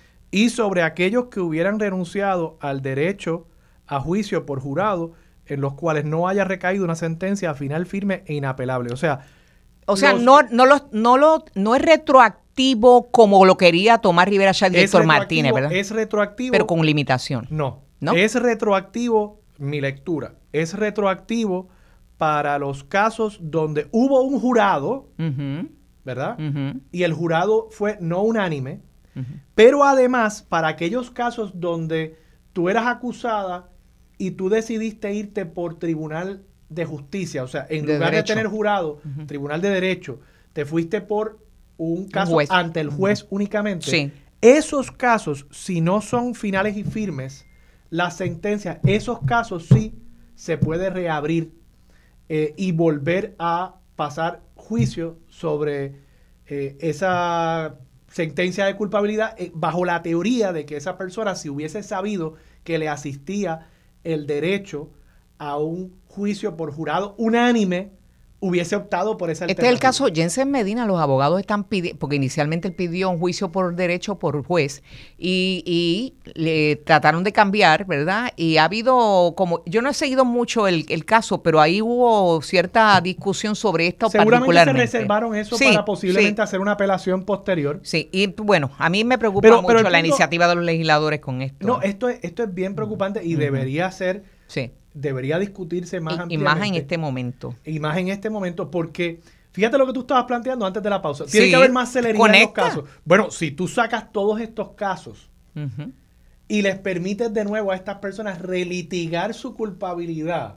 y sobre aquellos que hubieran renunciado al derecho a juicio por jurado en los cuales no haya recaído una sentencia final firme e inapelable. O sea, o sea, los, no, no, lo, no, lo, no es retroactivo como lo quería Tomás Rivera Schatz y Héctor Martínez, ¿verdad? Es retroactivo. Pero con limitación. No, no. Es retroactivo, mi lectura, es retroactivo para los casos donde hubo un jurado, uh-huh. ¿verdad? Uh-huh. Y el jurado fue no unánime, uh-huh. pero además para aquellos casos donde tú eras acusada y tú decidiste irte por tribunal de justicia, o sea, en de lugar derecho. de tener jurado, uh-huh. tribunal de derecho, te fuiste por un caso un ante el juez uh-huh. únicamente. Sí. Esos casos, si no son finales y firmes, las sentencias, esos casos sí se puede reabrir eh, y volver a pasar juicio sobre eh, esa sentencia de culpabilidad eh, bajo la teoría de que esa persona, si hubiese sabido que le asistía el derecho a un juicio por jurado unánime, hubiese optado por esa alternativa. Este es el caso Jensen Medina. Los abogados están pidiendo, porque inicialmente él pidió un juicio por derecho por juez y, y le trataron de cambiar, ¿verdad? Y ha habido, como yo no he seguido mucho el, el caso, pero ahí hubo cierta discusión sobre esto particularmente. Seguramente se reservaron eso sí, para posiblemente sí. hacer una apelación posterior. Sí, y bueno, a mí me preocupa pero, mucho pero la punto, iniciativa de los legisladores con esto. No, esto es, esto es bien preocupante y uh-huh. debería ser... Sí. debería discutirse más y, ampliamente. Y más en este momento. Y más en este momento, porque fíjate lo que tú estabas planteando antes de la pausa. Tiene sí, que haber más celeridad conecta. en los casos. Bueno, si tú sacas todos estos casos uh-huh. y les permites de nuevo a estas personas relitigar su culpabilidad,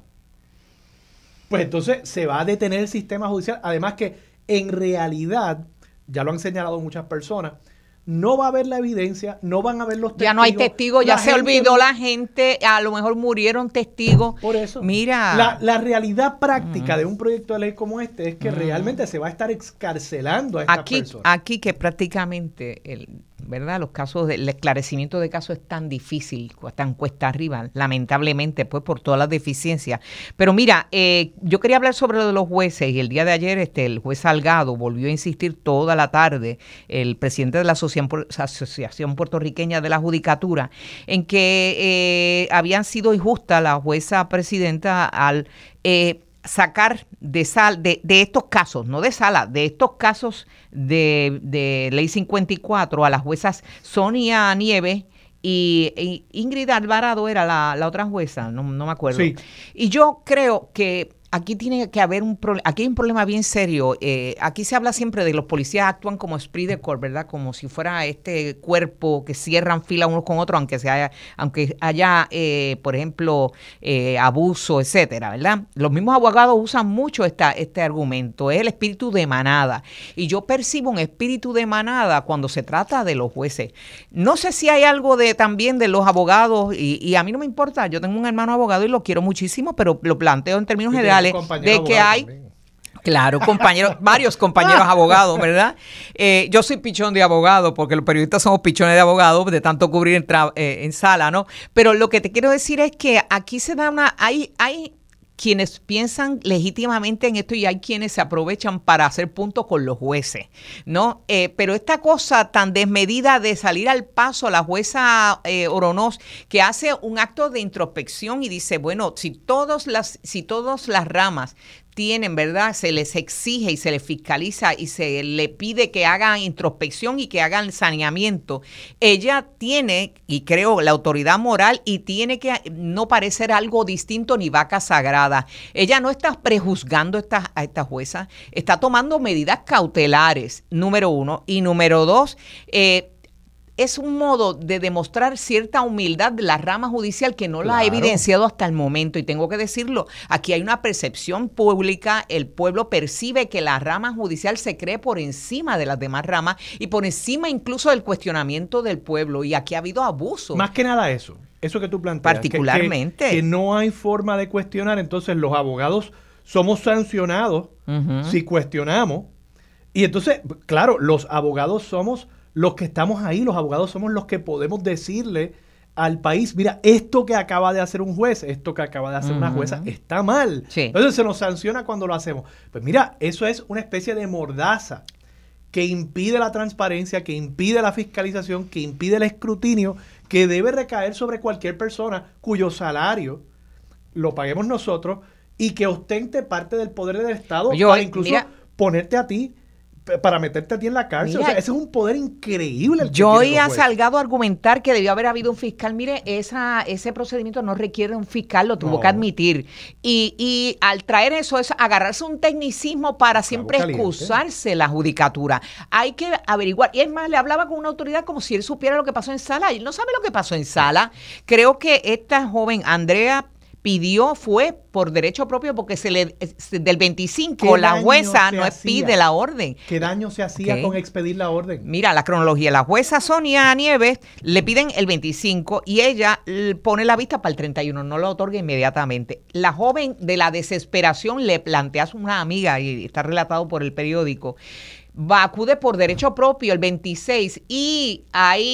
pues entonces se va a detener el sistema judicial. Además que en realidad, ya lo han señalado muchas personas, no va a haber la evidencia, no van a haber los testigos. Ya no hay testigos, ya se olvidó la gente, a lo mejor murieron testigos. Por eso, mira. La, la realidad práctica uh-huh. de un proyecto de ley como este es que uh-huh. realmente se va a estar excarcelando a estas aquí, personas. Aquí que prácticamente, el, ¿verdad? Los casos, de, el esclarecimiento de casos es tan difícil, tan cuesta arriba, lamentablemente, pues por todas las deficiencias. Pero mira, eh, yo quería hablar sobre lo de los jueces y el día de ayer este, el juez Salgado volvió a insistir toda la tarde, el presidente de la Asociación Puertorriqueña de la Judicatura, en que eh, habían sido injustas la jueza presidenta al eh, sacar de sal de, de estos casos, no de sala, de estos casos de, de ley cincuenta y cuatro a las juezas Sonia Nieves y, y Ingrid Alvarado era la, la otra jueza, no, no me acuerdo. Sí. Y yo creo que aquí tiene que haber un problema, aquí hay un problema bien serio. Eh, aquí se habla siempre de los policías actúan como esprit de corps, ¿verdad? Como si fuera este cuerpo que cierran fila unos con otros, aunque se haya, aunque haya, eh, por ejemplo, eh, abuso, etcétera, ¿verdad? Los mismos abogados usan mucho esta, este argumento, es el espíritu de manada. Y yo percibo un espíritu de manada cuando se trata de los jueces. No sé si hay algo de también de los abogados, y, y a mí no me importa, yo tengo un hermano abogado y lo quiero muchísimo, pero lo planteo en términos generales. De que hay, también. Claro, compañeros, varios compañeros abogados, ¿verdad? Eh, yo soy pichón de abogado, porque los periodistas somos pichones de abogados, de tanto cubrir en, tra- eh, en sala, ¿no? Pero lo que te quiero decir es que aquí se da una, hay, hay quienes piensan legítimamente en esto y hay quienes se aprovechan para hacer puntos con los jueces, ¿no? Eh, pero esta cosa tan desmedida de salir al paso, la jueza eh, Oronoz, que hace un acto de introspección y dice, bueno, si todas las, si todas las ramas tienen, ¿verdad? Se les exige y se les fiscaliza y se le pide que hagan introspección y que hagan saneamiento. Ella tiene, y creo, la autoridad moral y tiene que no parecer algo distinto ni vaca sagrada. Ella no está prejuzgando esta, a esta jueza, está tomando medidas cautelares, número uno. Y número dos, eh, es un modo de demostrar cierta humildad de la rama judicial que no la ha evidenciado hasta el momento. Y tengo que decirlo, aquí hay una percepción pública, el pueblo percibe que la rama judicial se cree por encima de las demás ramas y por encima incluso del cuestionamiento del pueblo. Y aquí ha habido abuso. Más que nada eso, eso que tú planteas. Particularmente. Que, que, que no hay forma de cuestionar, entonces los abogados somos sancionados uh-huh. si cuestionamos. Y entonces, claro, los abogados somos... los que estamos ahí, los abogados somos los que podemos decirle al país, mira, esto que acaba de hacer un juez, esto que acaba de hacer uh-huh. una jueza, está mal. Sí. Entonces se nos sanciona cuando lo hacemos. Pues mira, eso es una especie de mordaza que impide la transparencia, que impide la fiscalización, que impide el escrutinio, que debe recaer sobre cualquier persona cuyo salario lo paguemos nosotros y que ostente parte del poder del Estado Yo, para incluso mira, ponerte a ti para meterte a ti en la cárcel. Mira, o sea, ese es un poder increíble. El que yo oí a los Salgado argumentar que debió haber habido un fiscal. Mire, esa, ese procedimiento no requiere un fiscal, lo tuvo no. que admitir. Y, y al traer eso, es agarrarse un tecnicismo para siempre excusarse la judicatura. Hay que averiguar. Y es más, le hablaba con una autoridad como si él supiera lo que pasó en sala. Y él no sabe lo que pasó en sala. Creo que esta joven, Andrea, pidió, fue por derecho propio, porque se le del veinticinco la jueza no expide la orden. ¿Qué daño se hacía okay. con expedir la orden? Mira, la cronología. La jueza Sonia Nieves le piden el veinticinco y ella pone la vista para el treinta y uno, no lo otorga inmediatamente. La joven de la desesperación le plantea a una amiga, y está relatado por el periódico, va, acude por derecho propio el veintiséis y ahí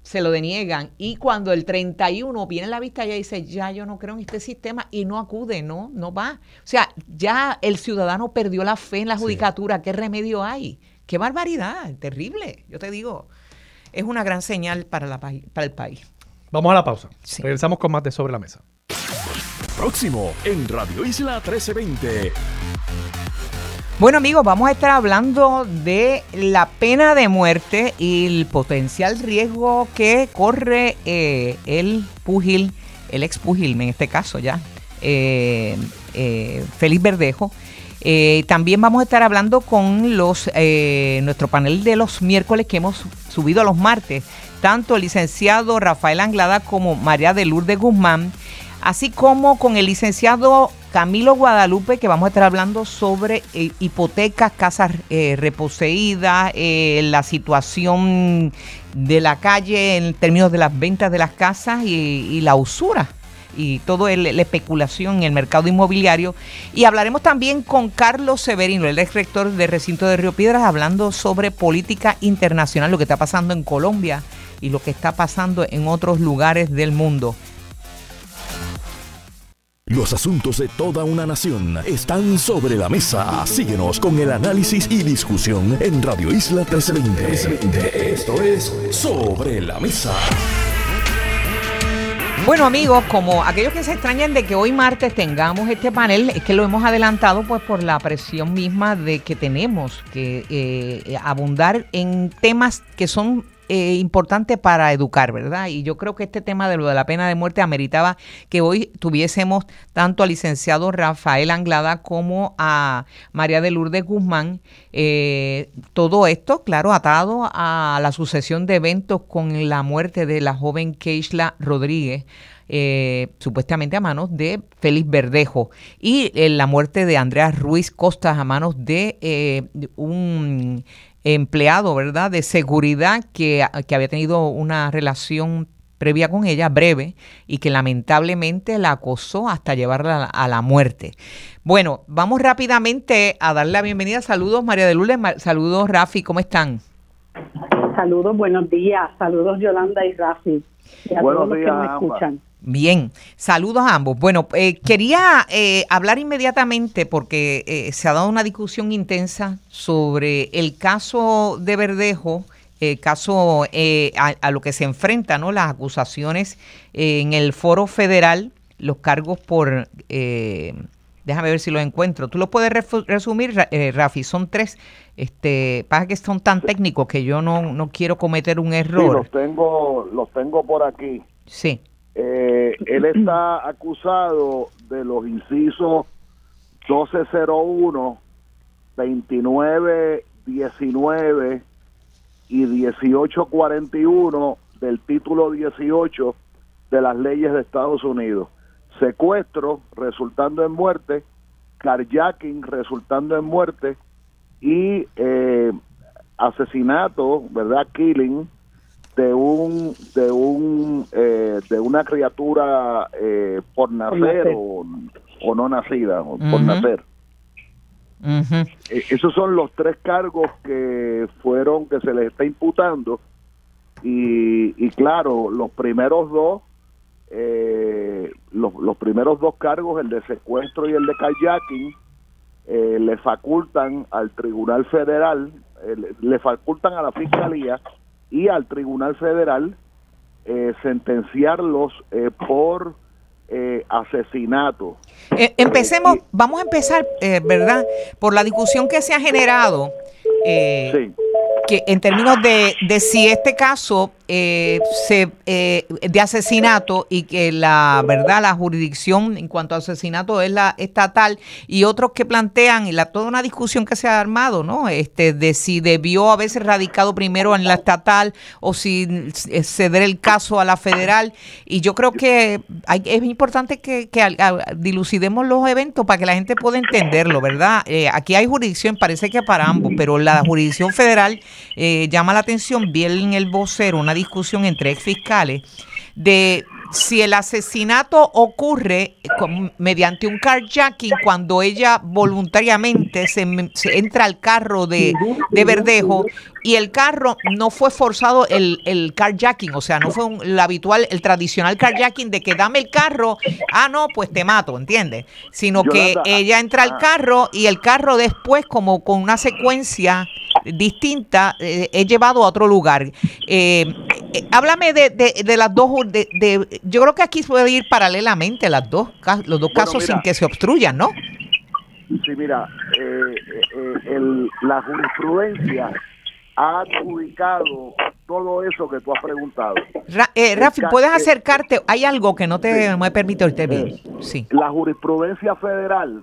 se lo deniegan, y cuando el treinta y uno viene la vista, ella dice, ya yo no creo en este sistema, y no acude, no, no va. O sea, ya el ciudadano perdió la fe en la judicatura. Sí. ¿Qué remedio hay? ¡Qué barbaridad! Terrible, yo te digo. Es una gran señal para, la, para el país. Vamos a la pausa. Sí. Regresamos con más de Sobre la Mesa. Próximo en Radio Isla trece veinte. Bueno, amigos, vamos a estar hablando de la pena de muerte y el potencial riesgo que corre eh, el púgil, el ex púgil, en este caso ya, eh, eh, Félix Verdejo. Eh, también vamos a estar hablando con los eh, nuestro panel de los miércoles que hemos subido a los martes, tanto el licenciado Rafael Anglada como María de Lourdes Guzmán, así como con el licenciado Camilo Guadalupe, que vamos a estar hablando sobre eh, hipotecas, casas eh, reposeídas, eh, la situación de la calle en términos de las ventas de las casas y, y la usura y toda la especulación en el mercado inmobiliario. Y hablaremos también con Carlos Severino, el ex rector del recinto de Río Piedras, hablando sobre política internacional, lo que está pasando en Colombia y lo que está pasando en otros lugares del mundo. Los asuntos de toda una nación están sobre la mesa. Síguenos con el análisis y discusión en Radio Isla trece veinte. Esto es Sobre la Mesa. Bueno, amigos, como aquellos que se extrañan de que hoy martes tengamos este panel, es que lo hemos adelantado pues por la presión misma de que tenemos que eh, abundar en temas que son Eh, importante para educar, ¿verdad? Y yo creo que este tema de lo de la pena de muerte ameritaba que hoy tuviésemos tanto al licenciado Rafael Anglada como a María de Lourdes Guzmán. Eh, todo esto, claro, atado a la sucesión de eventos con la muerte de la joven Keishla Rodríguez, Eh, supuestamente a manos de Félix Verdejo, y eh, la muerte de Andrea Ruiz Costas a manos de eh, un empleado, ¿verdad?, de seguridad que, que había tenido una relación previa con ella, breve, y que lamentablemente la acosó hasta llevarla a la, a la muerte. Bueno, vamos rápidamente a darle la bienvenida. Saludos, María de Lourdes. Saludos, Rafi. ¿Cómo están? Saludos, buenos días. Saludos, Yolanda y Rafi. Y a buenos todos los días, que me escuchan. Bien, saludos a ambos. Bueno, eh, quería eh, hablar inmediatamente porque eh, se ha dado una discusión intensa sobre el caso de Verdejo, el caso eh, a, a lo que se enfrenta, ¿no? Las acusaciones eh, en el foro federal, los cargos por, eh, déjame ver si los encuentro. ¿Tú los puedes refu- resumir, eh, Rafi? Son tres, este, pasa que son tan técnicos que yo no, no quiero cometer un error. Sí, los tengo, los tengo por aquí. Sí. Eh, él está acusado de los incisos doce cero uno, veintinueve diecinueve y dieciocho cuarenta y uno del título dieciocho de las leyes de Estados Unidos. Secuestro resultando en muerte, carjacking resultando en muerte y eh, asesinato, ¿verdad? Killing de un de un eh, de una criatura eh, por nacer o, o no nacida, uh-huh. por nacer. Uh-huh. Eh, esos son los tres cargos que fueron que se les está imputando y, y claro, los primeros dos eh, los, los primeros dos cargos, el de secuestro y el de carjacking, eh, le facultan al Tribunal Federal, eh, le, le facultan a la Fiscalía y al Tribunal Federal eh, sentenciarlos eh, por eh, asesinato. Eh, empecemos, eh, vamos a empezar, eh, ¿verdad? Por la discusión que se ha generado, eh, sí. que en términos de, de si este caso eh, se eh, de asesinato y que la verdad la jurisdicción en cuanto a asesinato es la estatal, y otros que plantean y la toda una discusión que se ha armado, ¿no? Este de si debió haberse radicado primero en la estatal o si ceder el caso a la federal, y yo creo que hay, es importante que, que a, a, dilucidemos los eventos para que la gente pueda entenderlo, ¿verdad? Eh, aquí hay jurisdicción, parece que para ambos, pero la jurisdicción federal eh, llama la atención. Vi en el vocero una discusión entre ex fiscales de si el asesinato ocurre con, mediante un carjacking, cuando ella voluntariamente se, se entra al carro de, de Verdejo y el carro no fue forzado el, el carjacking, o sea, no fue un, el habitual, el tradicional carjacking de que dame el carro, ah, no, pues te mato, ¿entiendes? Sino que Yolanda, ella entra al carro y el carro después, como con una secuencia distinta, eh, es llevado a otro lugar. Eh, eh, háblame de, de, de las dos, de, de, yo creo que aquí puede ir paralelamente las dos, los dos Bueno, casos mira, sin que se obstruyan, ¿no? Sí, mira, eh, eh, el, la jurisprudencia ha adjudicado todo eso que tú has preguntado. Ra, eh, Rafi, ¿puedes acercarte? Hay algo que no te sí, me permite oírte bien. Eh, sí. La jurisprudencia federal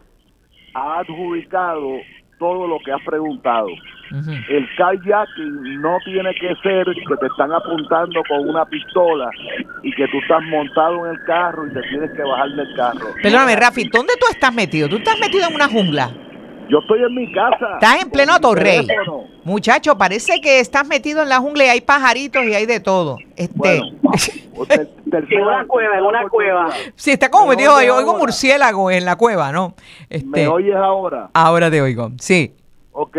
ha adjudicado todo lo que has preguntado. Uh-huh. El carjacking no tiene que ser que te están apuntando con una pistola y que tú estás montado en el carro y te tienes que bajar del carro. Perdóname, Rafi, ¿dónde tú estás metido? ¿Tú estás metido en una jungla? Yo estoy en mi casa. Estás en pleno Torrey. Muchacho, parece que estás metido en la jungla y hay pajaritos y hay de todo. Este... Bueno, ter, en una cueva, en una cueva. Sí, está como metido. Yo oigo murciélago en la cueva, ¿no? Este... ¿Me oyes ahora? Ahora te oigo, sí. Ok.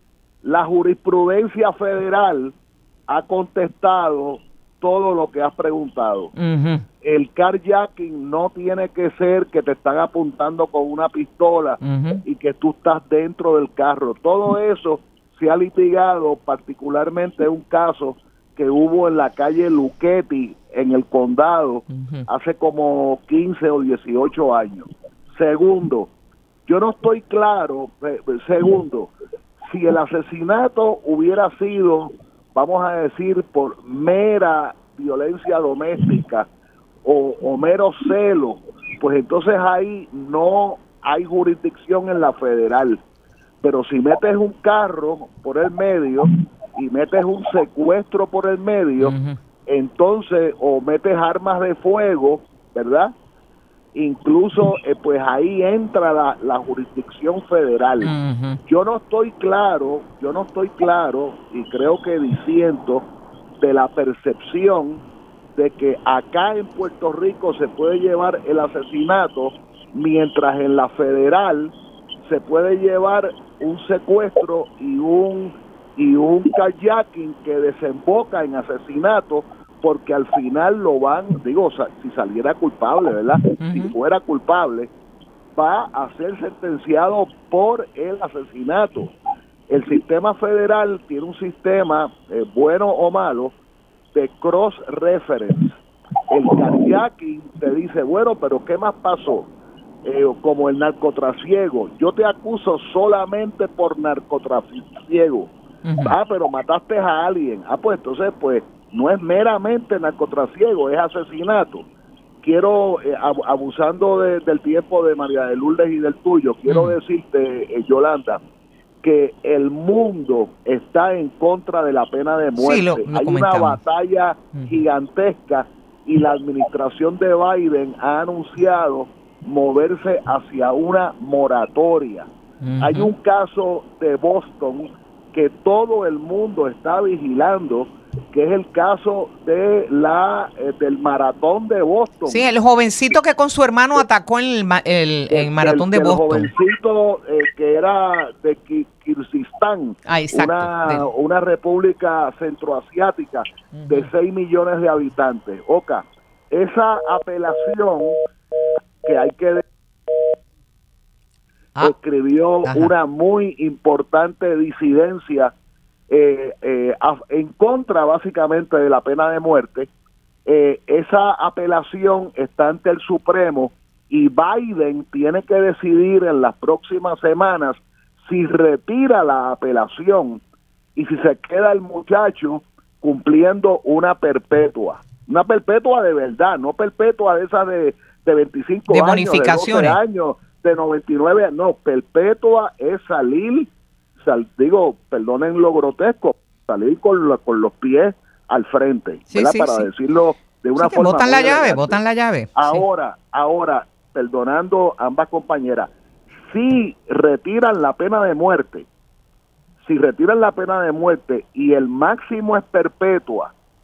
La jurisprudencia federal ha contestado todo lo que has preguntado. Uh-huh. El carjacking no tiene que ser que te están apuntando con una pistola uh-huh. y que tú estás dentro del carro. Todo eso se ha litigado, particularmente un caso que hubo en la calle Luchetti, en el condado, uh-huh. hace como quince o dieciocho años. Segundo, yo no estoy claro, eh, segundo, si el asesinato hubiera sido, vamos a decir, por mera violencia doméstica o, o mero celo, pues entonces ahí no hay jurisdicción en la federal. Pero si metes un carro por el medio y metes un secuestro por el medio, uh-huh. entonces, o metes armas de fuego, ¿verdad? Incluso, eh, pues ahí entra la, la jurisdicción federal. Uh-huh. Yo no estoy claro, yo no estoy claro, y creo que disiento de la percepción de que acá en Puerto Rico se puede llevar el asesinato, mientras en la federal se puede llevar un secuestro y un y un carjacking que desemboca en asesinato, porque al final lo van, digo, si saliera culpable, ¿verdad? Uh-huh. Si fuera culpable, va a ser sentenciado por el asesinato. El sistema federal tiene un sistema, eh, bueno o malo, de cross-reference. El carjacking te dice, bueno, pero ¿qué más pasó? Eh, como el narcotrasiego. Yo te acuso solamente por narcotrasiego. Uh-huh. Ah, pero mataste a alguien. Ah, pues entonces, pues, no es meramente narcotrasiego, es asesinato. Quiero, eh, ab- abusando de, del tiempo de María de Lourdes y del tuyo, quiero uh-huh. decirte, eh, Yolanda, que el mundo está en contra de la pena de muerte. Sí, lo, lo Hay comentamos. Una batalla uh-huh. gigantesca y la administración de Biden ha anunciado moverse hacia una moratoria. Uh-huh. Hay un caso de Boston que todo el mundo está vigilando, que es el caso de la eh, del maratón de Boston. Sí, el jovencito que con su hermano atacó en el, el, el maratón el, de Boston. El jovencito eh, que era de Kirguistán, ah, una, una república centroasiática uh-huh. de seis millones de habitantes. Oca, esa apelación que hay que ah. escribió Ajá. una muy importante disidencia eh, eh, a, en contra básicamente de la pena de muerte. Eh, esa apelación está ante el Supremo y Biden tiene que decidir en las próximas semanas si retira la apelación y si se queda el muchacho cumpliendo una perpetua. Una perpetua de verdad, no perpetua de esas de, de veinticinco de años, bonificaciones. de doce años, de noventa y nueve años. No, perpetua es salir, sal, digo, perdonen lo grotesco, salir con, lo, con los pies al frente, sí, sí, para sí. decirlo de una sí, forma. Botan la llave, botan la llave. Ahora, sí. ahora, perdonando a ambas compañeras, si retiran la pena de muerte, si retiran la pena de muerte y el máximo es perpetua,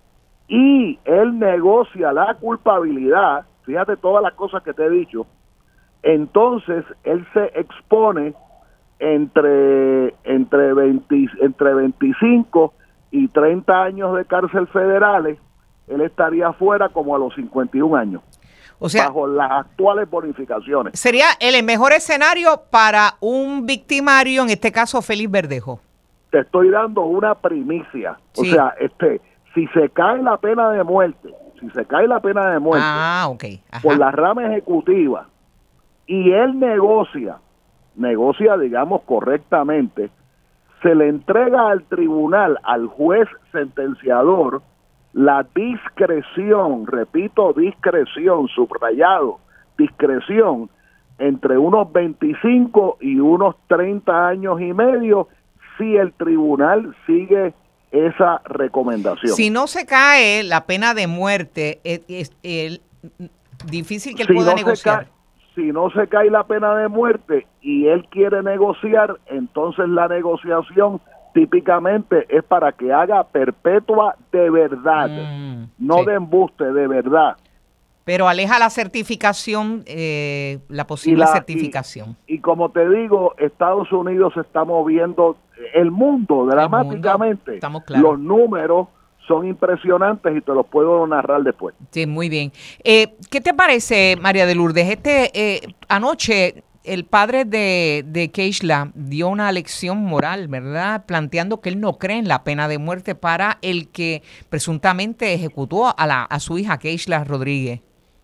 y él negocia la culpabilidad, fíjate todas las cosas que te he dicho, entonces él se expone entre entre veinte, entre veinticinco y treinta años de cárcel federales. Él estaría fuera como a los cincuenta y un años, o sea, bajo las actuales bonificaciones. Sería el mejor escenario para un victimario, en este caso Félix Verdejo. Te estoy dando una primicia, sí. O sea, este, si se cae la pena de muerte, si se cae la pena de muerte ah, okay. Ajá. por la rama ejecutiva, y él negocia, negocia, digamos, correctamente, se le entrega al tribunal, al juez sentenciador, la discreción, repito, discreción, subrayado, discreción, entre unos veinticinco y unos treinta años y medio, si el tribunal sigue esa recomendación. Si no se cae la pena de muerte, es, es, es difícil que él si pueda no negociar. Cae, si no se cae la pena de muerte y él quiere negociar, entonces la negociación típicamente es para que haga perpetua de verdad, mm, no sí. de embuste, de verdad. Pero aleja la certificación, eh, la posible y la, certificación. Y, y como te digo, Estados Unidos se está moviendo, el mundo dramáticamente, el mundo, claros. Los números son impresionantes y te los puedo narrar después. Sí, muy bien. Eh, ¿Qué te parece, María de Lourdes? Este eh, anoche el padre de, de Keishla dio una lección moral, ¿verdad? Planteando que él no cree en la pena de muerte para el que presuntamente ejecutó a, la, a su hija Keishla Rodríguez.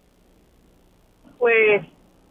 Pues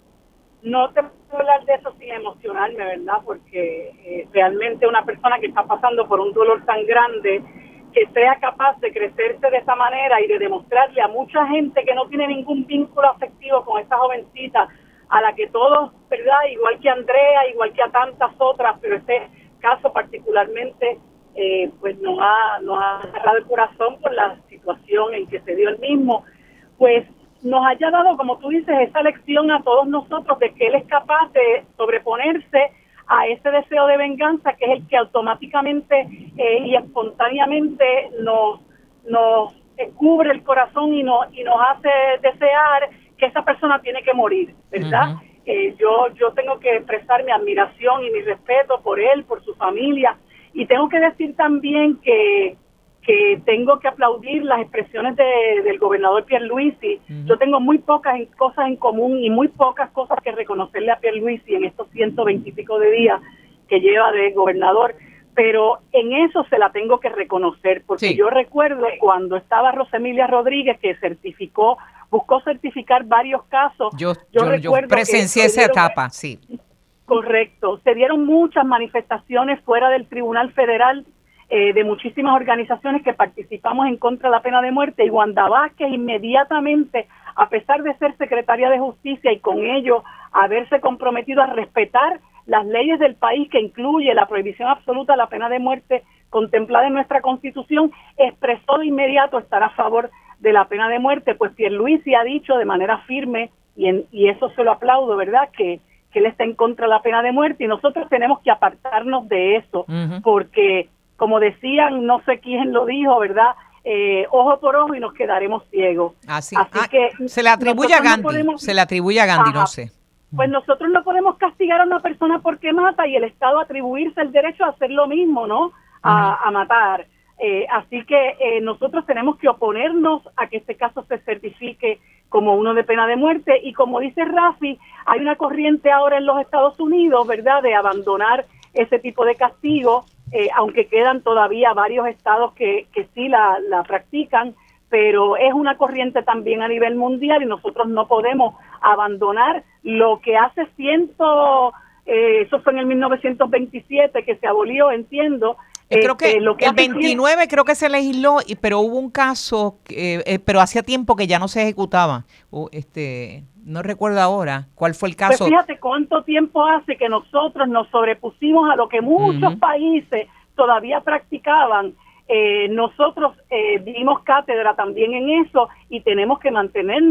no te puedo hablar de eso sin emocionarme, ¿verdad? Porque eh, realmente una persona que está pasando por un dolor tan grande, que sea capaz de crecerse de esa manera y de demostrarle a mucha gente que no tiene ningún vínculo afectivo con esta jovencita, a la que todos, ¿verdad? Igual que Andrea, igual que a tantas otras, pero este caso particularmente, eh, pues nos ha, nos ha agarrado el corazón por la situación en que se dio el mismo, pues nos haya dado, como tú dices, esa lección a todos nosotros de que él es capaz de sobreponerse a ese deseo de venganza, que es el que automáticamente eh, y espontáneamente nos, nos eh, cubre el corazón y, no, y nos hace desear que esa persona tiene que morir, ¿verdad? Uh-huh. Eh, yo, yo tengo que expresar mi admiración y mi respeto por él, por su familia, y tengo que decir también que, que tengo que aplaudir las expresiones de, del gobernador Pierluisi. Uh-huh. Yo tengo muy pocas en, cosas en común y muy pocas cosas que reconocerle a Pierluisi en estos ciento veinte y pico de días que lleva de gobernador, pero en eso se la tengo que reconocer, porque sí. Yo recuerdo cuando estaba Rosemilia Rodríguez, que certificó, buscó certificar varios casos. Yo, yo, yo, yo presencié esa etapa, sí. Correcto. Se dieron muchas manifestaciones fuera del Tribunal Federal eh, de muchísimas organizaciones que participamos en contra de la pena de muerte, y Wanda Vázquez inmediatamente, a pesar de ser secretaria de Justicia y con ello haberse comprometido a respetar las leyes del país, que incluye la prohibición absoluta de la pena de muerte contemplada en nuestra Constitución, expresó de inmediato estar a favor de la pena de muerte. Pues Pierluisi ha dicho de manera firme, y, en, y eso se lo aplaudo, ¿verdad?, que, que él está en contra de la pena de muerte, y nosotros tenemos que apartarnos de eso, uh-huh. porque, como decían, no sé quién lo dijo, ¿verdad?, eh, ojo por ojo y nos quedaremos ciegos. Así, Así ah, que se le atribuye a Gandhi, no podemos, se le atribuye a Gandhi, ajá, no sé. Pues nosotros no podemos castigar a una persona porque mata y el Estado atribuirse el derecho a hacer lo mismo, ¿no? A, uh-huh. a matar. Eh, así que eh, nosotros tenemos que oponernos a que este caso se certifique como uno de pena de muerte, y como dice Rafi, hay una corriente ahora en los Estados Unidos, ¿verdad?, de abandonar ese tipo de castigo, eh, aunque quedan todavía varios estados que, que sí la, la practican, pero es una corriente también a nivel mundial, y nosotros no podemos abandonar lo que hace ciento, eh, eso fue en el mil novecientos veintisiete que se abolió, entiendo. Eh, creo que, este, lo que el veintinueve creo que se legisló, y, pero hubo un caso, eh, eh, pero hacía tiempo que ya no se ejecutaba. Uh, este, no recuerdo ahora cuál fue el caso. Pues fíjate cuánto tiempo hace que nosotros nos sobrepusimos a lo que muchos uh-huh. países todavía practicaban. Eh, nosotros eh, dimos cátedra también en eso, y tenemos que mantenernos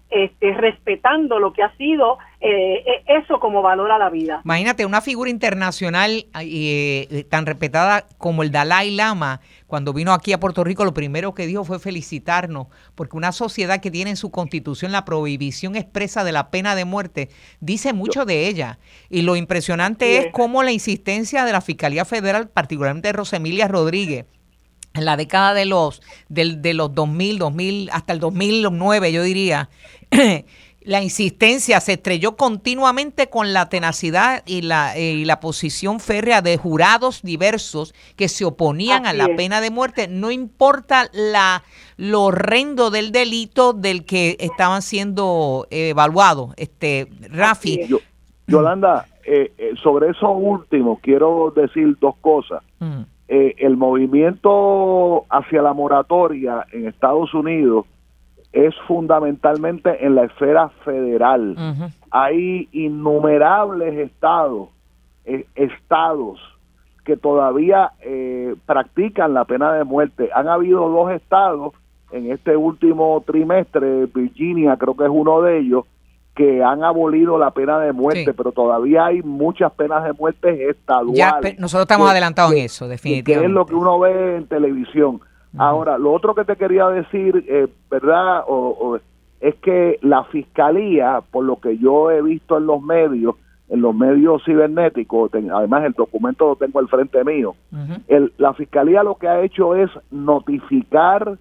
este, respetando lo que ha sido eh, eso como valor a la vida. Imagínate, una figura internacional eh, tan respetada como el Dalai Lama, cuando vino aquí a Puerto Rico, lo primero que dijo fue felicitarnos, porque una sociedad que tiene en su constitución la prohibición expresa de la pena de muerte, dice mucho de ella. Y lo impresionante sí. es cómo la insistencia de la Fiscalía Federal, particularmente de Rosemilia Rodríguez, en la década de los del, de los dos mil, dos mil hasta el dos mil nueve, yo diría, la insistencia se estrelló continuamente con la tenacidad y la y la posición férrea de jurados diversos que se oponían Así a la es. pena de muerte, no importa la lo horrendo del delito del que estaban siendo eh, evaluados. Este, Rafi. Yo, Yolanda, eh, eh, sobre eso último quiero decir dos cosas. Mm. Eh, el movimiento hacia la moratoria en Estados Unidos es fundamentalmente en la esfera federal. Uh-huh. Hay innumerables estados, eh, estados que todavía eh, practican la pena de muerte. Han habido dos estados en este último trimestre, Virginia creo que es uno de ellos, que han abolido la pena de muerte, sí. pero todavía hay muchas penas de muerte estaduales. Ya, nosotros estamos que, adelantados que, en eso, definitivamente. Que es lo que uno ve en televisión. Uh-huh. Ahora, lo otro que te quería decir, eh, ¿verdad? O, o, es que la Fiscalía, por lo que yo he visto en los medios, en los medios cibernéticos, ten, además el documento lo tengo al frente mío, uh-huh. el, la Fiscalía lo que ha hecho es notificar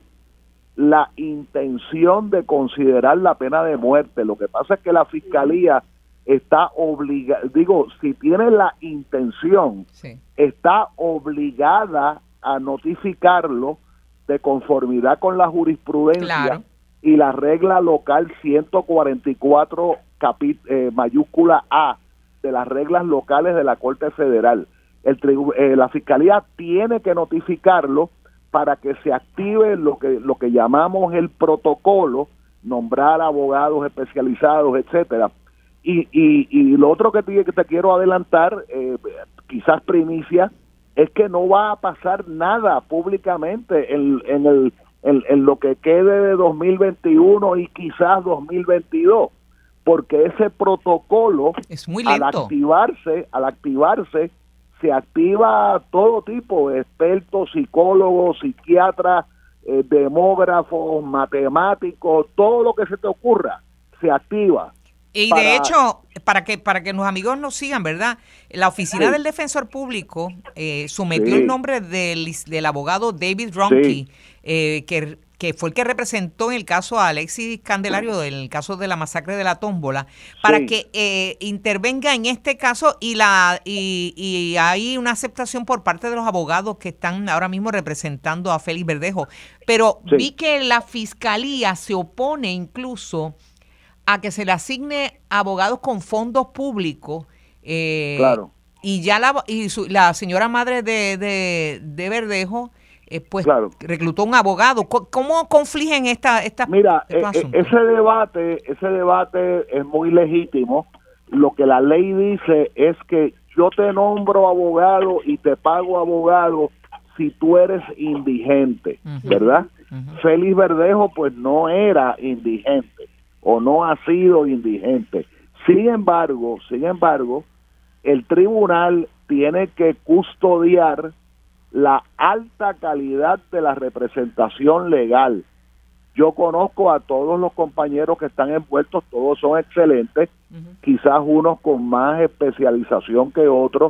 la intención de considerar la pena de muerte. Lo que pasa es que la Fiscalía está obligada, digo, si tiene la intención, sí. está obligada a notificarlo de conformidad con la jurisprudencia claro. y la regla local ciento cuarenta y cuatro capit, eh, mayúscula A de las reglas locales de la Corte Federal. El tribu, eh, la Fiscalía tiene que notificarlo para que se active lo que lo que llamamos el protocolo, nombrar abogados especializados, etcétera. Y, y, y lo otro que te, que te quiero adelantar, eh, quizás primicia, es que no va a pasar nada públicamente en, en, el, en, en lo que quede de dos mil veintiuno y quizás dos mil veintidós, porque ese protocolo, es muy lento. al activarse, al activarse, se activa todo tipo de expertos, psicólogos, psiquiatras, eh, demógrafos, matemáticos, todo lo que se te ocurra, se activa. Y para, de hecho, para que para que los amigos nos sigan, ¿verdad? La oficina sí. del Defensor Público eh, sometió sí. el nombre del, del abogado David Ronke, sí. eh, que que fue el que representó en el caso a Alexis Candelario, en el caso de la masacre de la Tómbola, para sí. que eh, intervenga en este caso y la y, y hay una aceptación por parte de los abogados que están ahora mismo representando a Félix Verdejo. Pero sí. vi que la Fiscalía se opone incluso a que se le asigne abogados con fondos públicos. Eh, claro. Y ya la, y su, la señora madre de, de, de Verdejo... Eh, pues claro. reclutó un abogado. ¿Cómo confligen esta esta Mira, eh, ese debate, ese debate es muy legítimo. Lo que la ley dice es que yo te nombro abogado y te pago abogado si tú eres indigente, uh-huh. ¿verdad? Uh-huh. Félix Verdejo pues no era indigente o no ha sido indigente. Sin embargo, sin embargo, el tribunal tiene que custodiar la alta calidad de la representación legal. Yo conozco a todos los compañeros que están envueltos, todos son excelentes, uh-huh. quizás unos con más especialización que otros.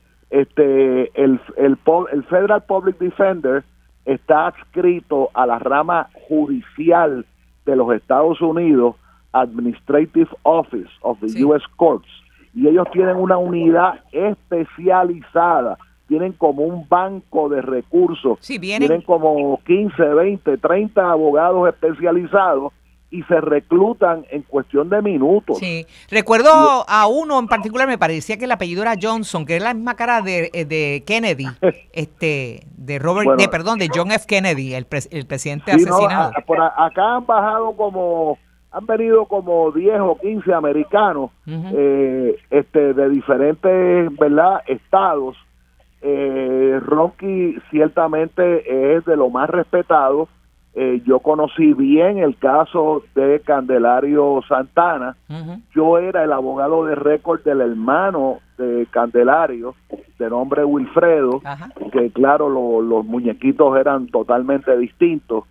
Este, el, el, el Federal Public Defender está adscrito a la rama judicial de los Estados Unidos, Administrative Office of the sí. U S Courts, y ellos tienen una unidad especializada. Tienen como un banco de recursos, sí, tienen como quince, veinte, treinta abogados especializados y se reclutan en cuestión de minutos. Sí, recuerdo a uno en particular, me parecía que el apellido era Johnson, que es la misma cara de, de Kennedy, este, de Robert, bueno, de, perdón, de John F. Kennedy, el, pres, el presidente sí, asesinado. No, a, por a, acá han bajado como, han venido como diez o quince americanos, uh-huh. eh, este, de diferentes, ¿verdad?, estados. Eh, Ronke ciertamente es de lo más respetado Eh, yo conocí bien el caso de Candelario Santana. Uh-huh. Yo era el abogado de récord del hermano de Candelario, de nombre Wilfredo, uh-huh. que claro, lo, los muñequitos eran totalmente distintos.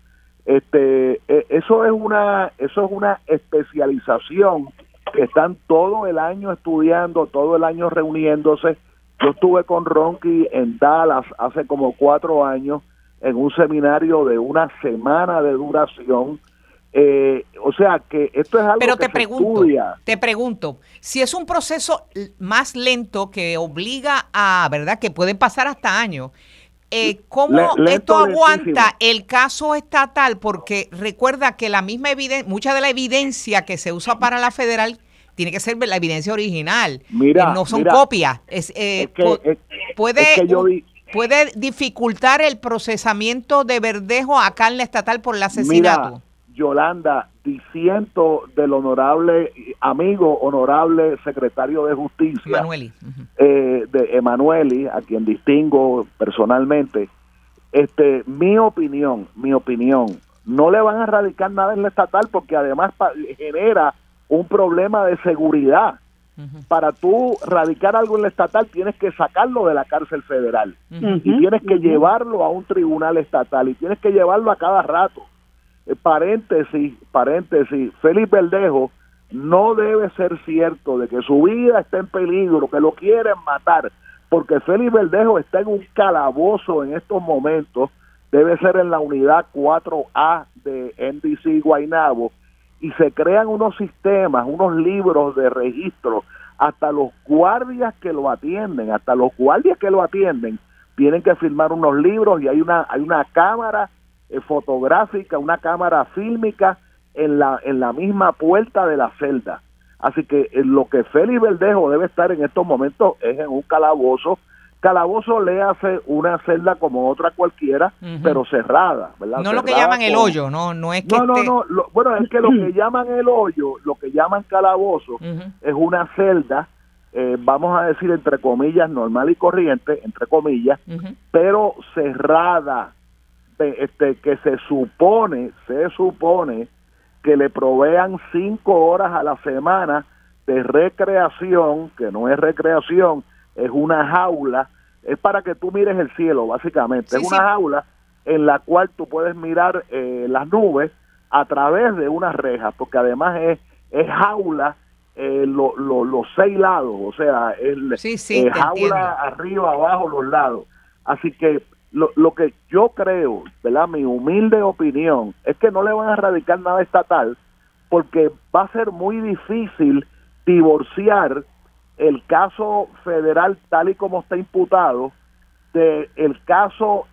Este, eh, eso es una, eso es una especialización que están todo el año estudiando, todo el año reuniéndose. Yo estuve con Ronky en Dallas hace como cuatro años en un seminario de una semana de duración. Eh, o sea que esto es algo Pero que te se pregunto, estudia. Te pregunto, si es un proceso más lento que obliga a, ¿verdad? Que puede pasar hasta años, eh, ¿cómo Le, esto aguanta lentísimo. el caso estatal? Porque recuerda que la misma evidencia, mucha de la evidencia que se usa para la federal tiene que ser la evidencia original. Mira, eh, no son mira, copias. Es, eh, es que, po- es, puede... es que yo vi, ¿Puede dificultar el procesamiento de Verdejo acá en la estatal por el asesinato? Mira, Yolanda, diciendo del honorable amigo, honorable secretario de Justicia, Emanueli. Uh-huh. eh, de Emanueli, a quien distingo personalmente, este, mi opinión, mi opinión, no le van a radicar nada en la estatal porque además pa- genera un problema de seguridad. Uh-huh. Para tú radicar algo en la estatal tienes que sacarlo de la cárcel federal uh-huh. y tienes que uh-huh. llevarlo a un tribunal estatal y tienes que llevarlo a cada rato. Eh, paréntesis, paréntesis, Félix Verdejo no debe ser cierto de que su vida está en peligro, que lo quieren matar, porque Félix Verdejo está en un calabozo en estos momentos, debe ser en la unidad cuatro A de N D C Guaynabo, y se crean unos sistemas, unos libros de registro, hasta los guardias que lo atienden, hasta los guardias que lo atienden, tienen que firmar unos libros y hay una hay una cámara eh, fotográfica, una cámara fílmica en la en la misma puerta de la celda. Así que eh, lo que Félix Verdejo debe estar en estos momentos es en un calabozo. Calabozo le hace una celda como otra cualquiera, uh-huh. pero cerrada, ¿verdad? No cerrada lo que llaman con... el hoyo, no no es que No, no, esté... no, lo, bueno, es que lo que llaman el hoyo, lo que llaman calabozo, uh-huh. es una celda, eh, vamos a decir entre comillas, normal y corriente, entre comillas, uh-huh. pero cerrada, de, este, que se supone, se supone que le provean cinco horas a la semana de recreación, que no es recreación, es una jaula, es para que tú mires el cielo, básicamente. Sí, es una sí. jaula en la cual tú puedes mirar eh, las nubes a través de unas rejas, porque además es, es jaula eh, lo, lo, los seis lados, o sea, es sí, sí, eh, jaula entiendo. Arriba, abajo, los lados. Así que lo, lo que yo creo, ¿verdad? Mi humilde opinión, es que no le van a radicar nada estatal, porque va a ser muy difícil divorciar el caso federal tal y como está imputado de el caso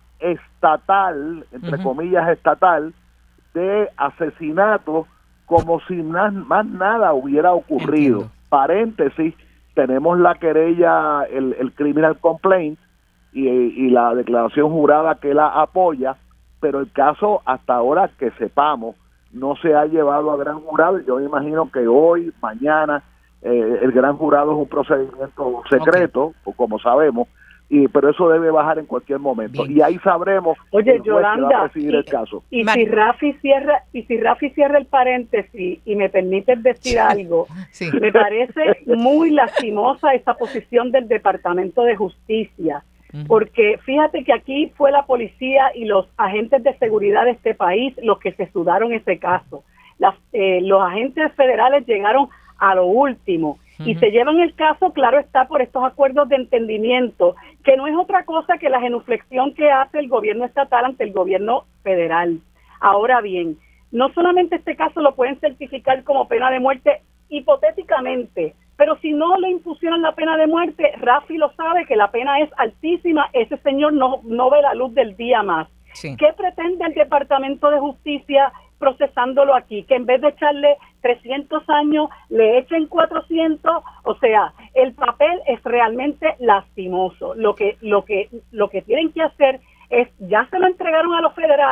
estatal, entre uh-huh. comillas estatal, de asesinato como si na- más nada hubiera ocurrido. Entiendo. Paréntesis, tenemos la querella, el, el criminal complaint y, y la declaración jurada que la apoya, pero el caso hasta ahora que sepamos no se ha llevado a gran jurado. Yo me imagino que hoy, mañana, eh, el gran jurado es un procedimiento secreto, okay. como sabemos, y pero eso debe bajar en cualquier momento. Bien. Y ahí sabremos. Oye, Yolanda, va a presidir y, el caso. y si Rafi cierra, y si Rafi cierra el paréntesis y me permites decir algo, sí. me parece muy lastimosa esa posición del Departamento de Justicia. Porque fíjate que aquí fue la policía y los agentes de seguridad de este país los que se sudaron ese caso. Las, eh, los agentes federales llegaron a lo último uh-huh. y se llevan el caso, claro está, por estos acuerdos de entendimiento, que no es otra cosa que la genuflexión que hace el gobierno estatal ante el gobierno federal. Ahora bien, no solamente este caso lo pueden certificar como pena de muerte hipotéticamente, pero si no le impusieron la pena de muerte, Rafi lo sabe que la pena es altísima, ese señor no, no ve la luz del día más. Sí. ¿Qué pretende el Departamento de Justicia procesándolo aquí? Que en vez de echarle trescientos años, le echen cuatrocientos, o sea, el papel es realmente lastimoso. Lo que, lo que, lo que tienen que hacer es, ya se lo entregaron a los federales,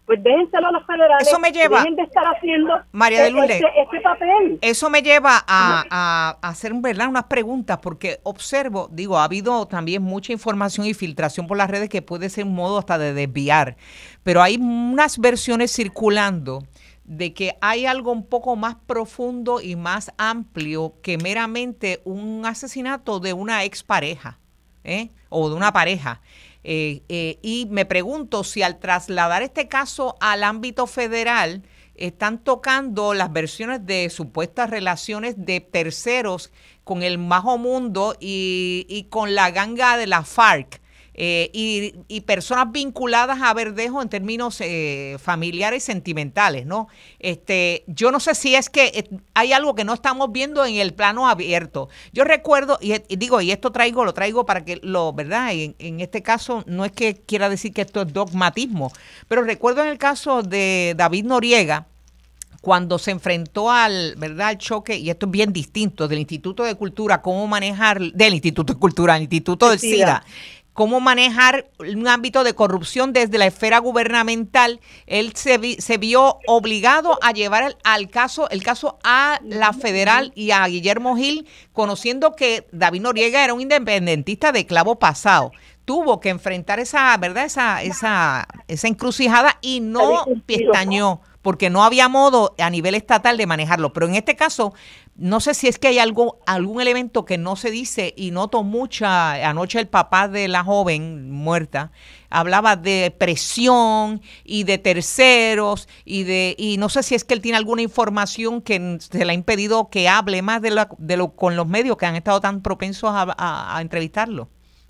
pues déjenselo a los federales. Eso me lleva, dejen de estar haciendo María de Lourdes, este, este papel. Eso me lleva a, a, a hacer, ¿verdad?, unas preguntas, porque observo, digo, ha habido también mucha información y filtración por las redes que puede ser un modo hasta de desviar, pero hay unas versiones circulando de que hay algo un poco más profundo y más amplio que meramente un asesinato de una expareja, ¿eh? O de una pareja. Eh, eh, y me pregunto si al trasladar este caso al ámbito federal están tocando las versiones de supuestas relaciones de terceros con el bajo mundo y, y con la ganga de la FARC. Eh, y, y personas vinculadas a Verdejo en términos eh, familiares y sentimentales, ¿no? Este, yo no sé si es que eh, hay algo que no estamos viendo en el plano abierto. Yo recuerdo, y, y digo, y esto traigo, lo traigo para que lo, ¿verdad? En, en este caso, no es que quiera decir que esto es dogmatismo, pero recuerdo en el caso de David Noriega, cuando se enfrentó al, ¿verdad?, al choque, y esto es bien distinto, del Instituto de Cultura, cómo manejar, del Instituto de Cultura, del Instituto del SIDA, cómo manejar un ámbito de corrupción desde la esfera gubernamental. Él se, vi, se vio obligado a llevar el, al caso, el caso a la federal y a Guillermo Gil, conociendo que David Noriega era un independentista de clavo pasado. Tuvo que enfrentar esa, ¿verdad?, esa, esa, esa encrucijada y no pestañeó, porque no había modo a nivel estatal de manejarlo. Pero en este caso, no sé si es que hay algo, algún elemento que no se dice, y noto mucha, anoche el papá de la joven muerta hablaba de presión y de terceros, y de y no sé si es que él tiene alguna información que se le ha impedido que hable más de, la, de lo con los medios que han estado tan propensos a, a, a entrevistarlo.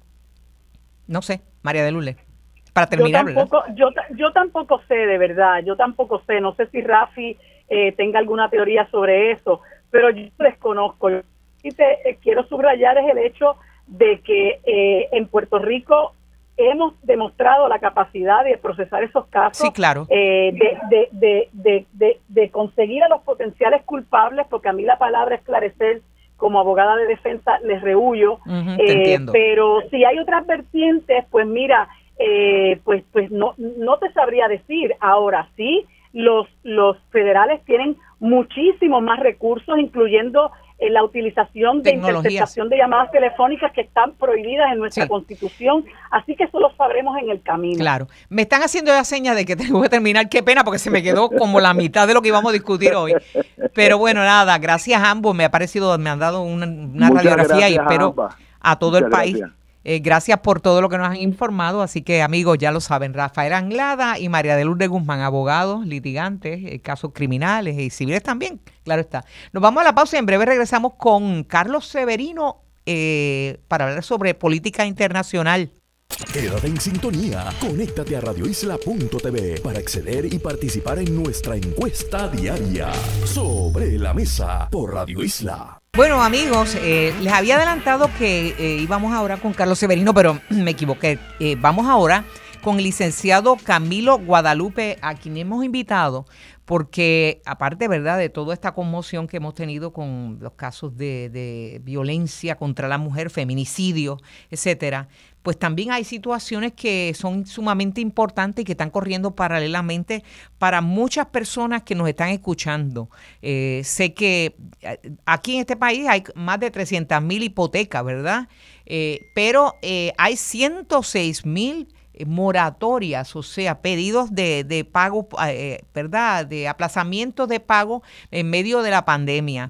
No sé, María de Lourdes. Para terminar, yo tampoco, yo, yo tampoco sé, de verdad, yo tampoco sé, no sé si Rafi eh, tenga alguna teoría sobre eso, pero yo desconozco. Y te eh, quiero subrayar es el hecho de que eh, en Puerto Rico hemos demostrado la capacidad de procesar esos casos, sí, claro, eh, de, de, de, de, de, de conseguir a los potenciales culpables, porque a mí la palabra esclarecer como abogada de defensa les rehuyo, uh-huh, eh, pero si hay otras vertientes, pues mira, Eh, pues pues no no te sabría decir. Ahora sí, los los federales tienen muchísimos más recursos, incluyendo eh, la utilización de interceptación de llamadas telefónicas que están prohibidas en nuestra sí. Constitución, así que eso lo sabremos en el camino. Claro, me están haciendo la seña de que tengo que terminar, qué pena, porque se me quedó como la mitad de lo que íbamos a discutir hoy, pero bueno, nada, gracias a ambos, me ha parecido, me han dado una, una radiografía y espero a, a todo Muchas el país. Gracias. Eh, gracias por todo lo que nos han informado, así que amigos, ya lo saben, Rafael Anglada y María de Lourdes Guzmán, abogados, litigantes, eh, casos criminales y civiles también, claro está. Nos vamos a la pausa y en breve regresamos con Carlos Severino eh, para hablar sobre política internacional. Quédate en sintonía, conéctate a radio isla punto t v para acceder y participar en nuestra encuesta diaria Sobre la Mesa por Radio Isla. Bueno, amigos, eh, les había adelantado que eh, íbamos ahora con Carlos Severino, pero me equivoqué. Eh, vamos ahora con el licenciado Camilo Guadalupe, a quien hemos invitado, porque aparte, ¿verdad?, de toda esta conmoción que hemos tenido con los casos de, de violencia contra la mujer, feminicidio, etcétera, pues también hay situaciones que son sumamente importantes y que están corriendo paralelamente para muchas personas que nos están escuchando. Eh, sé que aquí en este país hay más de trescientas mil hipotecas, ¿verdad? Eh, pero eh, hay ciento seis mil moratorias, o sea, pedidos de, de pago, eh, ¿verdad?, de aplazamiento de pago en medio de la pandemia.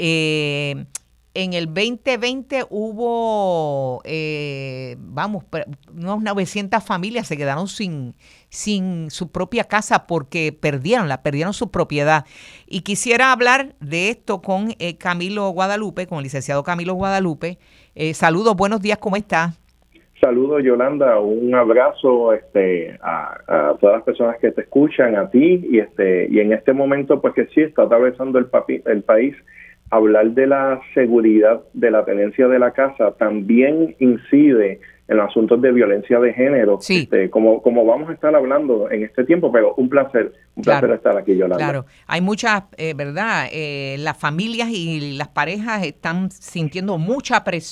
Eh, En el veinte veinte hubo, eh, vamos, unas novecientas familias se quedaron sin, sin su propia casa porque perdieron, la perdieron su propiedad. Y quisiera hablar de esto con eh, Camilo Guadalupe, con el licenciado Camilo Guadalupe. Eh, saludos, buenos días, ¿cómo está? Saludos, Yolanda, un abrazo este, a, a todas las personas que te escuchan, a ti, y este y en este momento, pues que sí, está atravesando el, papi, el país. Hablar de la seguridad de la tenencia de la casa también incide en los asuntos de violencia de género, sí. este, como como vamos a estar hablando en este tiempo, pero un placer, un placer claro, estar aquí, Yolanda. Claro, hay muchas, eh, ¿verdad? Eh, las familias y las parejas están sintiendo mucha presión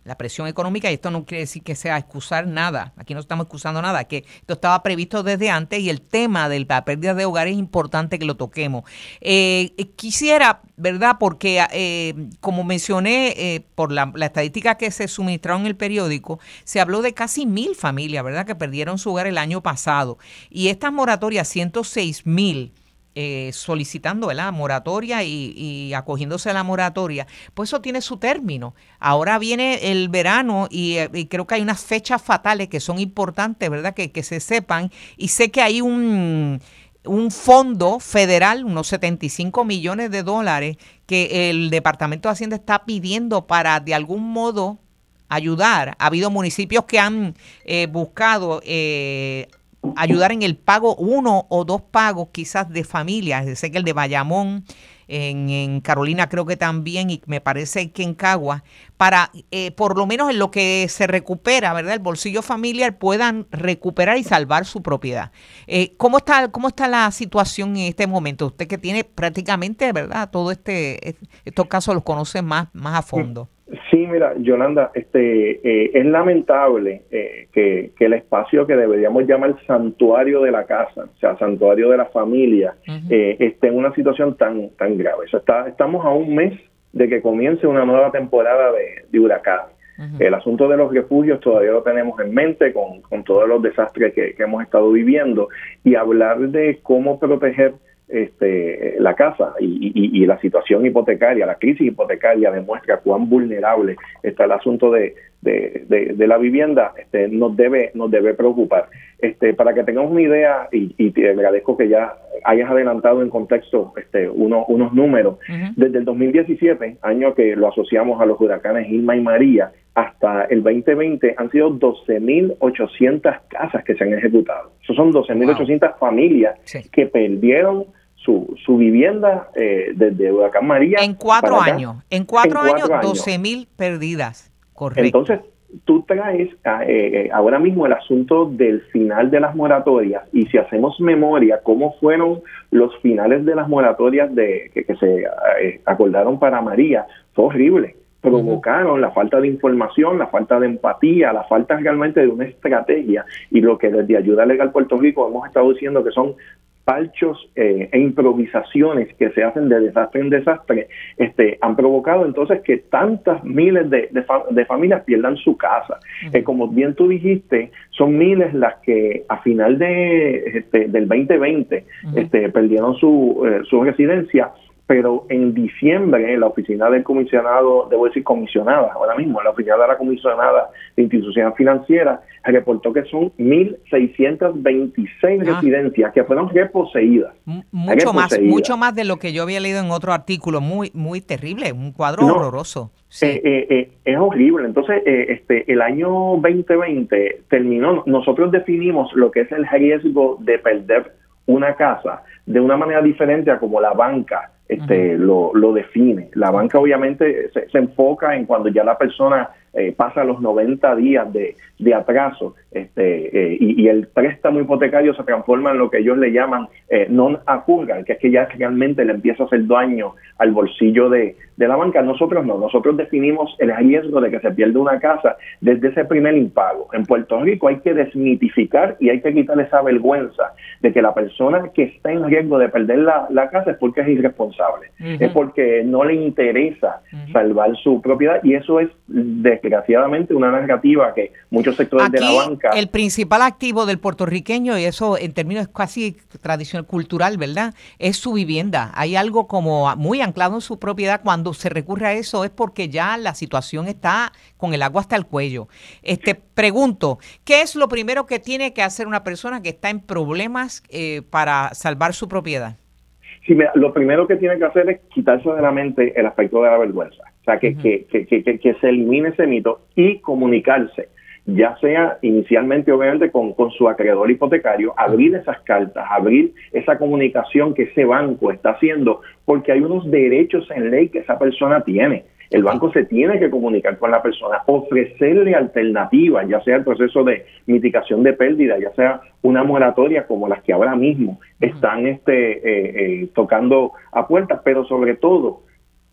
la presión económica, y esto no quiere decir que sea excusar nada, aquí no estamos excusando nada, que esto estaba previsto desde antes y el tema de la pérdida de hogares es importante que lo toquemos. Eh, quisiera, ¿verdad? Porque eh, como mencioné, eh, por la, la estadística que se suministraron en el periódico, se habló de casi mil familias, ¿verdad?, que perdieron su hogar el año pasado, y estas moratorias, ciento seis mil, Eh, solicitando, ¿verdad?, moratoria y, y acogiéndose a la moratoria, pues eso tiene su término. Ahora viene el verano y, y creo que hay unas fechas fatales que son importantes, ¿verdad?, que, que se sepan, y sé que hay un, un fondo federal, unos setenta y cinco millones de dólares, que el Departamento de Hacienda está pidiendo para de algún modo ayudar. Ha habido municipios que han eh, buscado eh, ayudar en el pago, uno o dos pagos quizás de familias. Sé que el de Bayamón, en, en Carolina creo que también, y me parece que en Cagua, para eh, por lo menos en lo que se recupera, ¿verdad?, el bolsillo familiar, puedan recuperar y salvar su propiedad. Eh, ¿cómo está, cómo está la situación en este momento? Usted que tiene prácticamente, ¿verdad?, todo este, estos casos los conoce más, más a fondo. Sí, mira, Yolanda, este, eh, es lamentable eh, que, que el espacio que deberíamos llamar santuario de la casa, o sea, santuario de la familia, uh-huh. eh, esté en una situación tan tan grave. O sea, está, estamos a un mes de que comience una nueva temporada de, de huracanes. Uh-huh. El asunto de los refugios todavía lo tenemos en mente con, con todos los desastres que, que hemos estado viviendo, y hablar de cómo proteger Este, la casa y, y, y la situación hipotecaria, la crisis hipotecaria demuestra cuán vulnerable está el asunto de, de, de, de la vivienda. Este, nos debe nos debe preocupar. Este, para que tengamos una idea, y, y te agradezco que ya hayas adelantado en contexto este, uno, unos números, uh-huh. desde el dos mil diecisiete, año que lo asociamos a los huracanes Irma y María, hasta el veinte veinte han sido doce mil ochocientas casas que se han ejecutado. Eso son doce mil ochocientas wow. familias sí. que perdieron su, su vivienda eh, desde Huracán María. En cuatro años. En cuatro, en cuatro años, doce mil perdidas. Correcto. Entonces, tú traes eh, ahora mismo el asunto del final de las moratorias, y si hacemos memoria, cómo fueron los finales de las moratorias de que, que se eh, acordaron para María, fue horrible. Provocaron uh-huh. la falta de información, la falta de empatía, la falta realmente de una estrategia, y lo que desde Ayuda Legal Puerto Rico hemos estado diciendo que son parchos eh, e improvisaciones que se hacen de desastre en desastre, este, han provocado entonces que tantas miles de, de, fa- de familias pierdan su casa. Uh-huh. Eh, como bien tú dijiste, son miles las que a final de este, del veinte veinte uh-huh. este, perdieron su, eh, su residencia, pero en diciembre la oficina del comisionado, debo decir comisionada, ahora mismo la oficina de la comisionada de instituciones financieras reportó que son mil seiscientas veintiséis ah. residencias que fueron reposeídas. M- mucho reposeídas. más, mucho más de lo que yo había leído en otro artículo, muy muy terrible, un cuadro no, horroroso. Sí. Eh, eh, eh, es horrible. Entonces, eh, este, el año veinte veinte terminó, nosotros definimos lo que es el riesgo de perder una casa de una manera diferente a como la banca este, uh-huh. lo, lo define. La banca obviamente se, se enfoca en cuando ya la persona eh, pasa los noventa días de, de atraso este, eh, y, y el préstamo hipotecario se transforma en lo que ellos le llaman eh, non-accrual, que es que ya realmente le empieza a hacer daño al bolsillo de, de la banca. Nosotros no, nosotros definimos el riesgo de que se pierda una casa desde ese primer impago. En Puerto Rico hay que desmitificar y hay que quitar esa vergüenza de que la persona que está en riesgo de perder la, la casa es porque es irresponsable, uh-huh. es porque no le interesa uh-huh. salvar su propiedad, y eso es desgraciadamente una narrativa que muchos sectores Aquí, de la banca... el principal activo del puertorriqueño, y eso en términos casi tradicional cultural, ¿verdad?, es su vivienda. Hay algo como muy anclado en su propiedad. Cuando se recurre a eso es porque ya la situación está con el agua hasta el cuello. Este, pregunto, ¿qué es lo primero que tiene que hacer una persona que está en problemas eh, para salvar su propiedad? Sí, mira, lo primero que tiene que hacer es quitarse de la mente el aspecto de la vergüenza. O sea, que, uh-huh. que, que, que, que, que se elimine ese mito y comunicarse, ya sea inicialmente obviamente con, con su acreedor hipotecario, abrir esas cartas, abrir esa comunicación que ese banco está haciendo, porque hay unos derechos en ley que esa persona tiene. El banco se tiene que comunicar con la persona, ofrecerle alternativas, ya sea el proceso de mitigación de pérdida, ya sea una moratoria como las que ahora mismo están este, eh, eh, tocando a puertas, pero sobre todo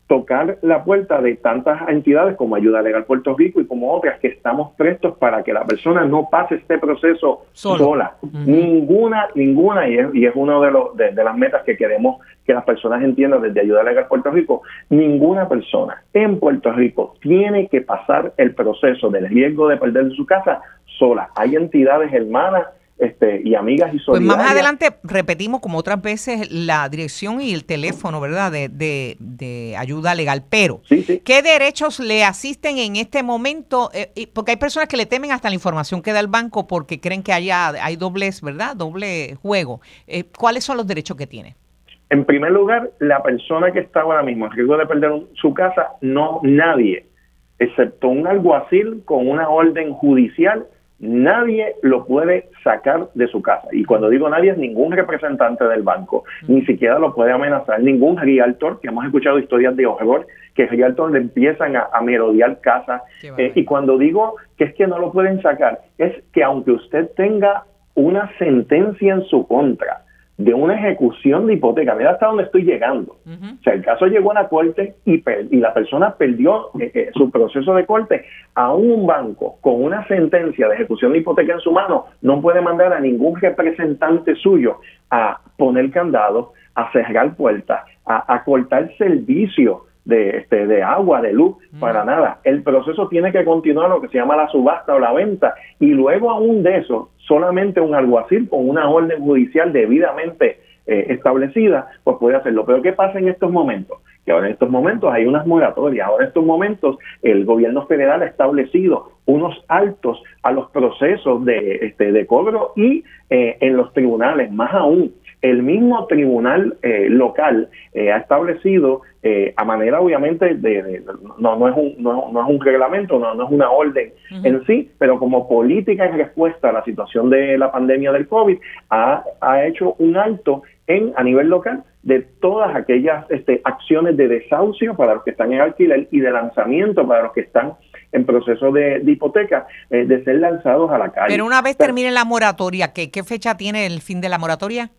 tocar la puerta de tantas entidades como Ayuda Legal Puerto Rico y como otras que estamos prestos para que la persona no pase este proceso Solo. sola. Uh-huh. Ninguna, ninguna, y es, y es una de, los, de, de las metas que queremos que las personas entiendan desde Ayuda Legal Puerto Rico, ninguna persona en Puerto Rico tiene que pasar el proceso del riesgo de perder su casa sola. Hay entidades hermanas Este, y amigas y solidarias. Pues más adelante repetimos como otras veces la dirección y el teléfono, ¿verdad? De, de, de ayuda legal. Pero, sí, sí. ¿qué derechos le asisten en este momento? Eh, porque hay personas que le temen hasta la información que da el banco porque creen que haya, hay dobles, ¿verdad? Doble juego. Eh, ¿Cuáles son los derechos que tiene? En primer lugar, la persona que está ahora mismo en riesgo de perder su casa, no nadie, excepto un alguacil con una orden judicial, nadie lo puede sacar de su casa. Y cuando digo nadie, es ningún representante del banco, mm. ni siquiera lo puede amenazar, ningún realtor, que hemos escuchado historias de horror, que realtor le empiezan a, a merodear casas. Eh, y cuando digo que es que no lo pueden sacar, es que aunque usted tenga una sentencia en su contra de una ejecución de hipoteca, mira hasta dónde estoy llegando. Uh-huh. O sea, el caso llegó a la corte y, per- y la persona perdió eh, eh, su proceso de corte. Aún un banco con una sentencia de ejecución de hipoteca en su mano no puede mandar a ningún representante suyo a poner candados, a cerrar puertas, a, a cortar servicio de, este, de agua, de luz, mm. para nada. El proceso tiene que continuar, lo que se llama la subasta o la venta, y luego aún de eso, solamente un alguacil con una orden judicial debidamente eh, establecida, pues puede hacerlo. Pero ¿qué pasa en estos momentos? Que ahora en estos momentos hay unas moratorias, ahora en estos momentos el gobierno federal ha establecido unos altos a los procesos de, este, de cobro y eh, en los tribunales, más aún. El mismo tribunal eh, local eh, ha establecido eh, a manera obviamente de, de no no es un no, no es un reglamento, no, no es una orden uh-huh. en sí, pero como política en respuesta a la situación de la pandemia del COVID ha, ha hecho un alto en a nivel local de todas aquellas este, acciones de desahucio para los que están en alquiler y de lanzamiento para los que están en proceso de, de hipoteca, eh, de ser lanzados a la calle. Pero una vez pero, termine la moratoria, ¿qué, ¿qué fecha tiene el fin de la moratoria?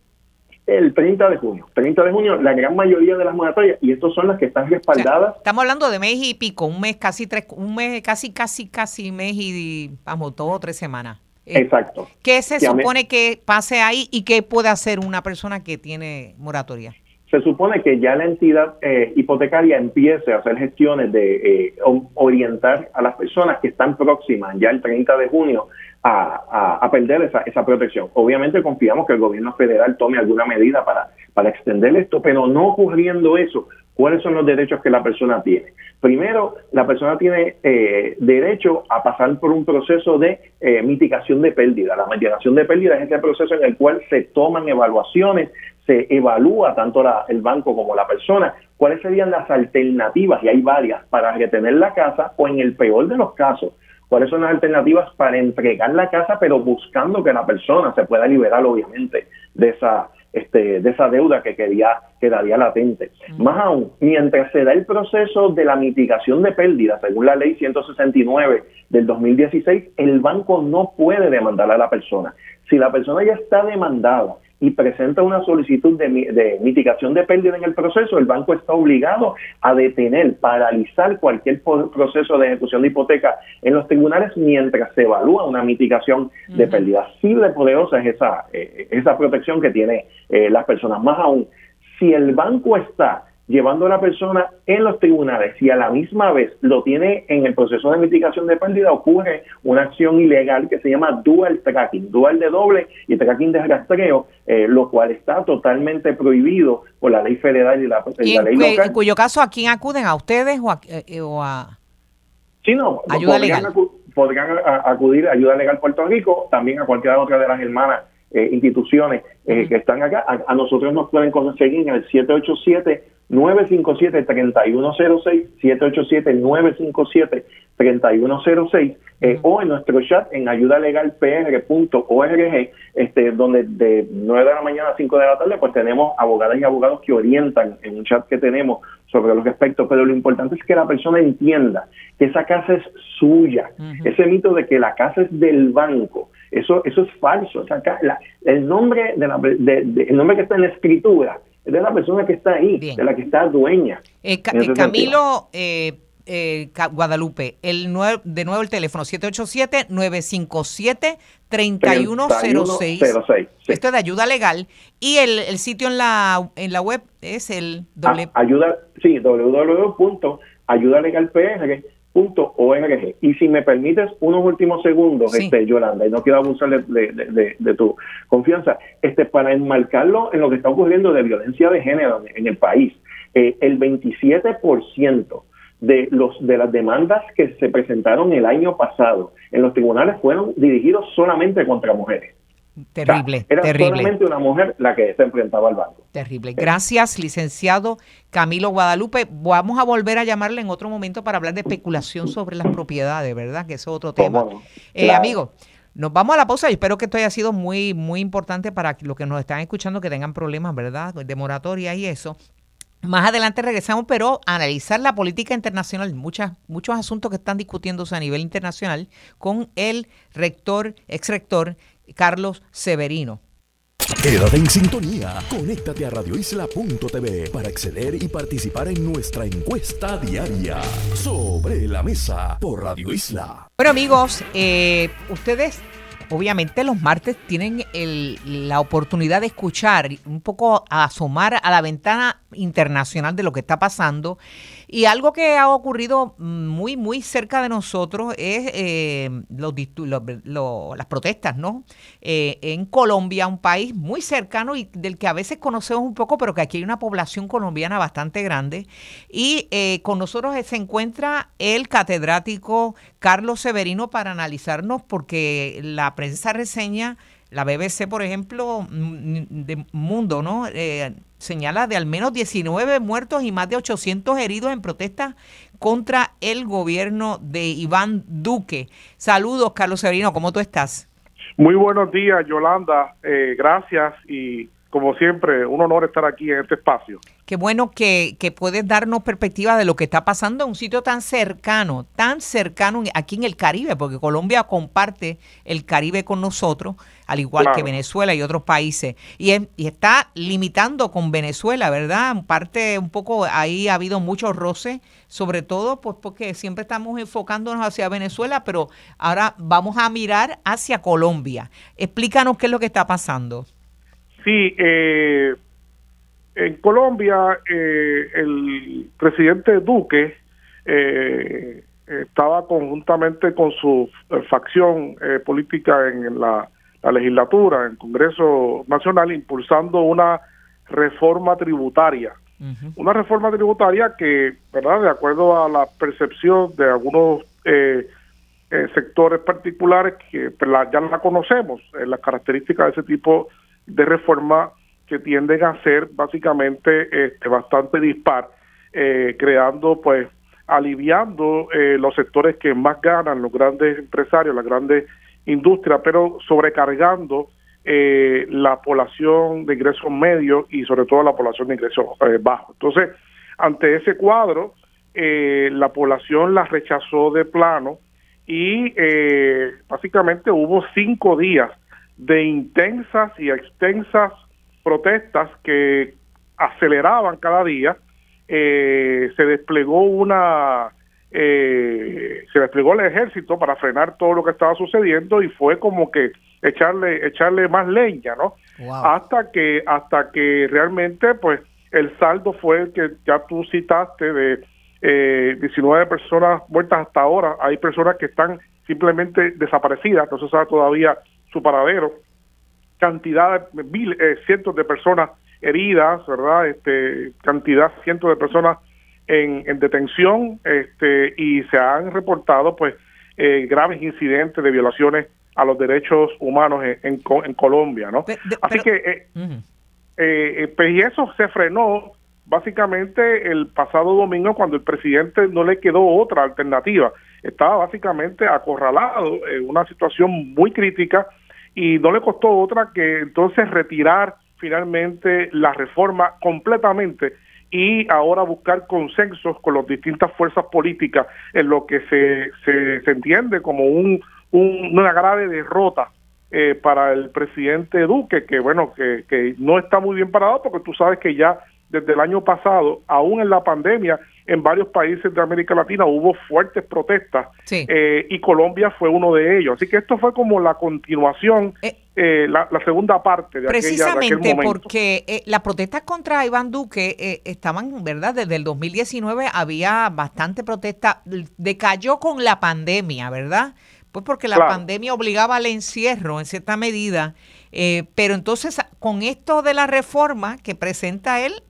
El treinta de junio. treinta de junio, la gran mayoría de las moratorias, y estas son las que están respaldadas. O sea, estamos hablando de mes y pico, un mes, casi tres, un mes, casi, casi, casi mes y, vamos, dos o tres semanas. Exacto. ¿Qué se que supone me... que pase ahí y qué puede hacer una persona que tiene moratoria? Se supone que ya la entidad eh, hipotecaria empiece a hacer gestiones de eh, orientar a las personas que están próximas ya el treinta de junio a, a, a perder esa, esa protección. Obviamente confiamos que el gobierno federal tome alguna medida para, para extender esto, pero no ocurriendo eso, ¿cuáles son los derechos que la persona tiene? Primero, la persona tiene eh, derecho a pasar por un proceso de eh, mitigación de pérdida. La mitigación de pérdida es ese proceso en el cual se toman evaluaciones, se evalúa tanto la, el banco como la persona, cuáles serían las alternativas, y hay varias, para retener la casa, o en el peor de los casos, cuáles son las alternativas para entregar la casa, pero buscando que la persona se pueda liberar, obviamente, de esa este de esa deuda que quería quedaría latente. Uh-huh. Más aún, mientras se da el proceso de la mitigación de pérdidas, según la ley ciento sesenta y nueve del dos mil dieciséis, el banco no puede demandar a la persona. Si la persona ya está demandada y presenta una solicitud de, de mitigación de pérdida en el proceso, el banco está obligado a detener, paralizar cualquier proceso de ejecución de hipoteca en los tribunales mientras se evalúa una mitigación uh-huh. de pérdida. Sí de poderosa es esa, eh, esa protección que tiene eh, las personas. Más aún, si el banco está llevando a la persona en los tribunales y a la misma vez lo tiene en el proceso de mitigación de pérdida, ocurre una acción ilegal que se llama dual tracking, dual de doble y tracking de rastreo, eh, lo cual está totalmente prohibido por la ley federal y la, y la ley en, local. En cuyo caso, ¿a quién acuden? ¿A ustedes o a...? Eh, o a... Sí, no, ayuda podrían, legal. Acu- podrían a, acudir a Ayuda Legal Puerto Rico, también a cualquiera otra de las hermanas eh, instituciones eh, uh-huh. que están acá. A, a nosotros nos pueden conseguir en el siete ocho siete, nueve cinco siete, tres uno cero seis, siete ocho siete, nueve cinco siete, tres uno cero seis, eh, uh-huh. o en nuestro chat en ayuda legal p r punto org, este, donde de nueve de la mañana a cinco de la tarde pues tenemos abogadas y abogados que orientan en un chat que tenemos sobre los aspectos, pero lo importante es que la persona entienda que esa casa es suya. Uh-huh. Ese mito de que la casa es del banco, eso eso es falso. O sea, la, el nombre de la, de, de, el nombre que está en la escritura es de la persona que está ahí, Bien. de la que está dueña. Eh, Ca- eh, Camilo eh, eh, Guadalupe, el nueve, de nuevo el teléfono siete ocho siete, nueve cinco siete, tres uno cero seis. Sí. Esto es de ayuda legal. Y el, el sitio en la en la web es el doble... A, ayuda, sí, doble u doble u doble u punto ayuda legal p r punto org. Y si me permites unos últimos segundos, Sí. este Yolanda, y no quiero abusar de, de, de, de, de tu confianza, este para enmarcarlo en lo que está ocurriendo de violencia de género en, en el país. Eh, el veintisiete por ciento de los de las demandas que se presentaron el año pasado en los tribunales fueron dirigidos solamente contra mujeres. Terrible, O sea, era terrible. solamente una mujer la que se enfrentaba al banco. Terrible. Gracias, licenciado Camilo Guadalupe. Vamos a volver a llamarle en otro momento para hablar de especulación sobre las propiedades, ¿verdad? Que eso es otro tema. ¿Cómo no? Eh, Claro. Amigos, nos vamos a la pausa y espero que esto haya sido muy, muy importante para los que nos están escuchando, que tengan problemas, ¿verdad? De moratoria y eso. Más adelante regresamos, pero a analizar la política internacional, muchas, muchos asuntos que están discutiéndose a nivel internacional con el rector, ex rector Carlos Severino. Quédate en sintonía. Conéctate a radio isla punto t v para acceder y participar en nuestra encuesta diaria. Sobre la mesa por Radio Isla. Bueno, amigos, eh, ustedes obviamente los martes tienen el, la oportunidad de escuchar, un poco a asomar a la ventana internacional de lo que está pasando. Y algo que ha ocurrido muy, muy cerca de nosotros es eh, los, los, los, las protestas, ¿no? Eh, en Colombia, un país muy cercano y del que a veces conocemos un poco, pero que aquí hay una población colombiana bastante grande. Y eh, con nosotros se encuentra el catedrático Carlos Severino para analizarnos, porque la prensa reseña, la B B C, por ejemplo, de Mundo, ¿no? Eh, señala de al menos diecinueve muertos y más de ochocientos heridos en protestas contra el gobierno de Iván Duque. Saludos, Carlos Severino, ¿cómo tú estás? Muy buenos días, Yolanda. Eh, gracias y, como siempre, un honor estar aquí en este espacio. Qué bueno que, que puedes darnos perspectiva de lo que está pasando en un sitio tan cercano, tan cercano aquí en el Caribe, porque Colombia comparte el Caribe con nosotros, al igual Claro. que Venezuela y otros países. Y, es, y está limitando con Venezuela, ¿verdad? En parte, un poco, ahí ha habido muchos roces, sobre todo pues porque siempre estamos enfocándonos hacia Venezuela, pero ahora vamos a mirar hacia Colombia. Explícanos qué es lo que está pasando. Sí, eh, en Colombia eh, el presidente Duque eh, estaba conjuntamente con su facción eh, política en la, la legislatura, en el Congreso Nacional, impulsando una reforma tributaria. Uh-huh. Una reforma tributaria que, ¿verdad?, de acuerdo a la percepción de algunos eh, eh, sectores particulares, que pues, la, ya la conocemos, eh, las características de ese tipo de reforma, que tienden a ser básicamente este, bastante dispar, eh, creando, pues, aliviando eh, los sectores que más ganan, los grandes empresarios, las grandes industrias, pero sobrecargando eh, la población de ingresos medios y sobre todo la población de ingresos eh, bajos. Entonces, ante ese cuadro, eh, la población la rechazó de plano y eh, básicamente hubo cinco días de intensas y extensas protestas que aceleraban cada día. Eh, se desplegó una eh, se desplegó el ejército para frenar todo lo que estaba sucediendo y fue como que echarle echarle más leña, ¿no? Wow. Hasta que hasta que realmente pues el saldo fue el que ya tú citaste de eh, diecinueve personas muertas hasta ahora. Hay personas que están simplemente desaparecidas, no se sabe todavía su paradero. Cantidad de mil, eh, cientos de personas heridas, ¿verdad? Este, cantidad, cientos de personas en, en detención, este, y se han reportado, pues, eh, graves incidentes de violaciones a los derechos humanos en, en, en Colombia, ¿no? De, de, Así pero, que, eh, uh-huh. eh, pues, y eso se frenó básicamente el pasado domingo cuando el presidente no le quedó otra alternativa. Estaba básicamente acorralado en una situación muy crítica y no le costó otra que entonces retirar finalmente la reforma completamente y ahora buscar consensos con las distintas fuerzas políticas en lo que se, se, se entiende como un, un, una grave derrota eh, para el presidente Duque, que bueno, que, que no está muy bien parado, porque tú sabes que ya desde el año pasado, aún en la pandemia, en varios países de América Latina hubo fuertes protestas, sí. eh, y Colombia fue uno de ellos. Así que esto fue como la continuación, eh, eh, la, la segunda parte de, precisamente aquella, de aquel momento. Porque eh, las protestas contra Iván Duque eh, estaban, ¿verdad? Desde el dos mil diecinueve había bastante protesta, decayó con la pandemia, ¿verdad? Pues porque la claro. pandemia obligaba al encierro en cierta medida, eh, pero entonces con esto de la reforma que presenta él,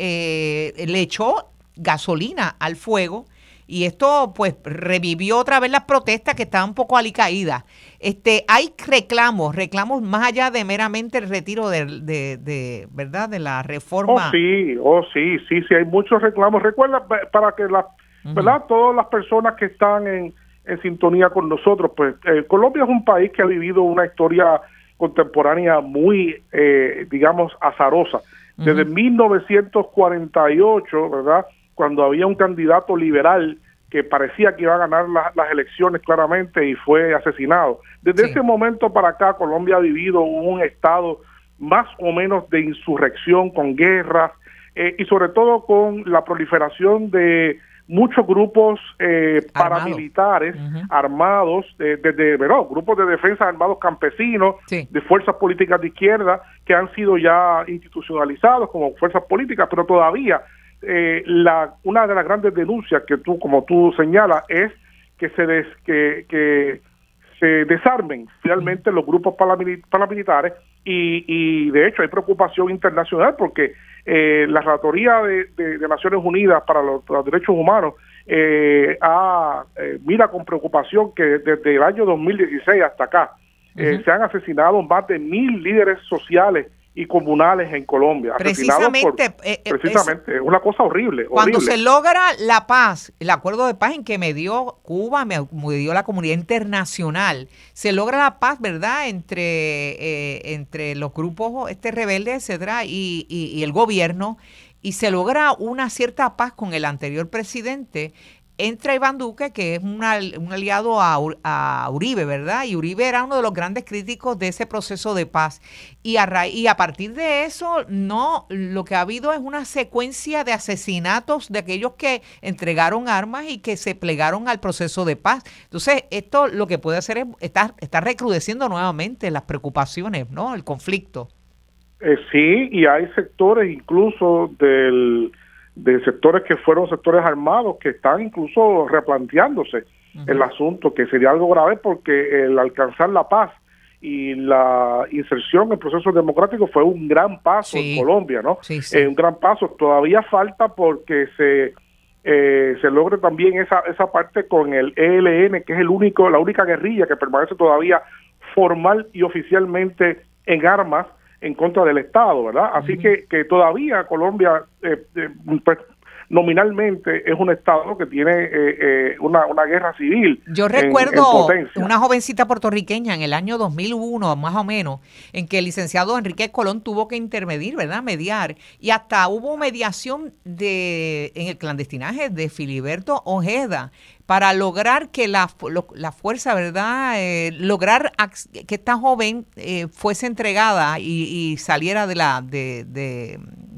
eh, le echó gasolina al fuego y esto pues revivió otra vez las protestas que estaban un poco alicaídas. Este, hay reclamos, reclamos más allá de meramente el retiro de, de, de ¿verdad? De la reforma. Oh sí, oh sí, sí, sí, hay muchos reclamos. Recuerda para que las, uh-huh. ¿verdad? Todas las personas que están en, en sintonía con nosotros, pues eh, Colombia es un país que ha vivido una historia contemporánea muy, eh, digamos, azarosa. Desde uh-huh. mil novecientos cuarenta y ocho, ¿verdad?, cuando había un candidato liberal que parecía que iba a ganar la, las elecciones claramente y fue asesinado. Desde sí. ese momento para acá, Colombia ha vivido un estado más o menos de insurrección, con guerras, eh, y sobre todo con la proliferación de muchos grupos eh, paramilitares uh-huh. armados, desde de, de, de, grupos de defensa armados campesinos, sí. de fuerzas políticas de izquierda, que han sido ya institucionalizados como fuerzas políticas, pero todavía eh, la una de las grandes denuncias que tú, como tú señalas, es que se des, que, que se desarmen finalmente uh-huh. los grupos paramil- paramilitares y, y de hecho hay preocupación internacional porque eh, la Relatoría de, de, de Naciones Unidas para los, para los Derechos Humanos eh, ha, eh, mira con preocupación que desde el año dos mil dieciséis hasta acá uh-huh. eh, se han asesinado más de mil líderes sociales y comunales en Colombia. Precisamente, por, eh, precisamente, es una cosa horrible. Cuando horrible. se logra la paz, el acuerdo de paz en que me dio Cuba, me, me dio la comunidad internacional, se logra la paz, ¿verdad?, entre eh, entre los grupos este rebeldes, etcétera, y, y, y el gobierno, y se logra una cierta paz con el anterior presidente. Entra Iván Duque, que es una, un aliado a, a Uribe, ¿verdad? Y Uribe era uno de los grandes críticos de ese proceso de paz. Y a, ra- y a partir de eso, no, lo que ha habido es una secuencia de asesinatos de aquellos que entregaron armas y que se plegaron al proceso de paz. Entonces, esto lo que puede hacer es estar, estar recrudeciendo nuevamente las preocupaciones, ¿no? El conflicto. Eh, sí, y hay sectores incluso del... de sectores que fueron sectores armados que están incluso replanteándose uh-huh. el asunto, que sería algo grave porque el alcanzar la paz y la inserción en procesos democráticos fue un gran paso sí. en Colombia, ¿no? Sí, sí. Eh, un gran paso. Todavía falta porque se eh, se logre también esa esa parte con el E L N, que es el único la única guerrilla que permanece todavía formal y oficialmente en armas en contra del Estado, ¿verdad? Así uh-huh. que, que todavía Colombia eh, eh, pues, nominalmente es un Estado que tiene eh, eh, una, una guerra civil. Yo recuerdo en, en una jovencita puertorriqueña en el año dos mil uno, más o menos, en que el licenciado Enrique Colón tuvo que intervenir, ¿verdad? Mediar. Y hasta hubo mediación de en el clandestinaje de Filiberto Ojeda para lograr que la, lo, la fuerza, ¿verdad? Eh, lograr que esta joven eh, fuese entregada y, y saliera de la de, de,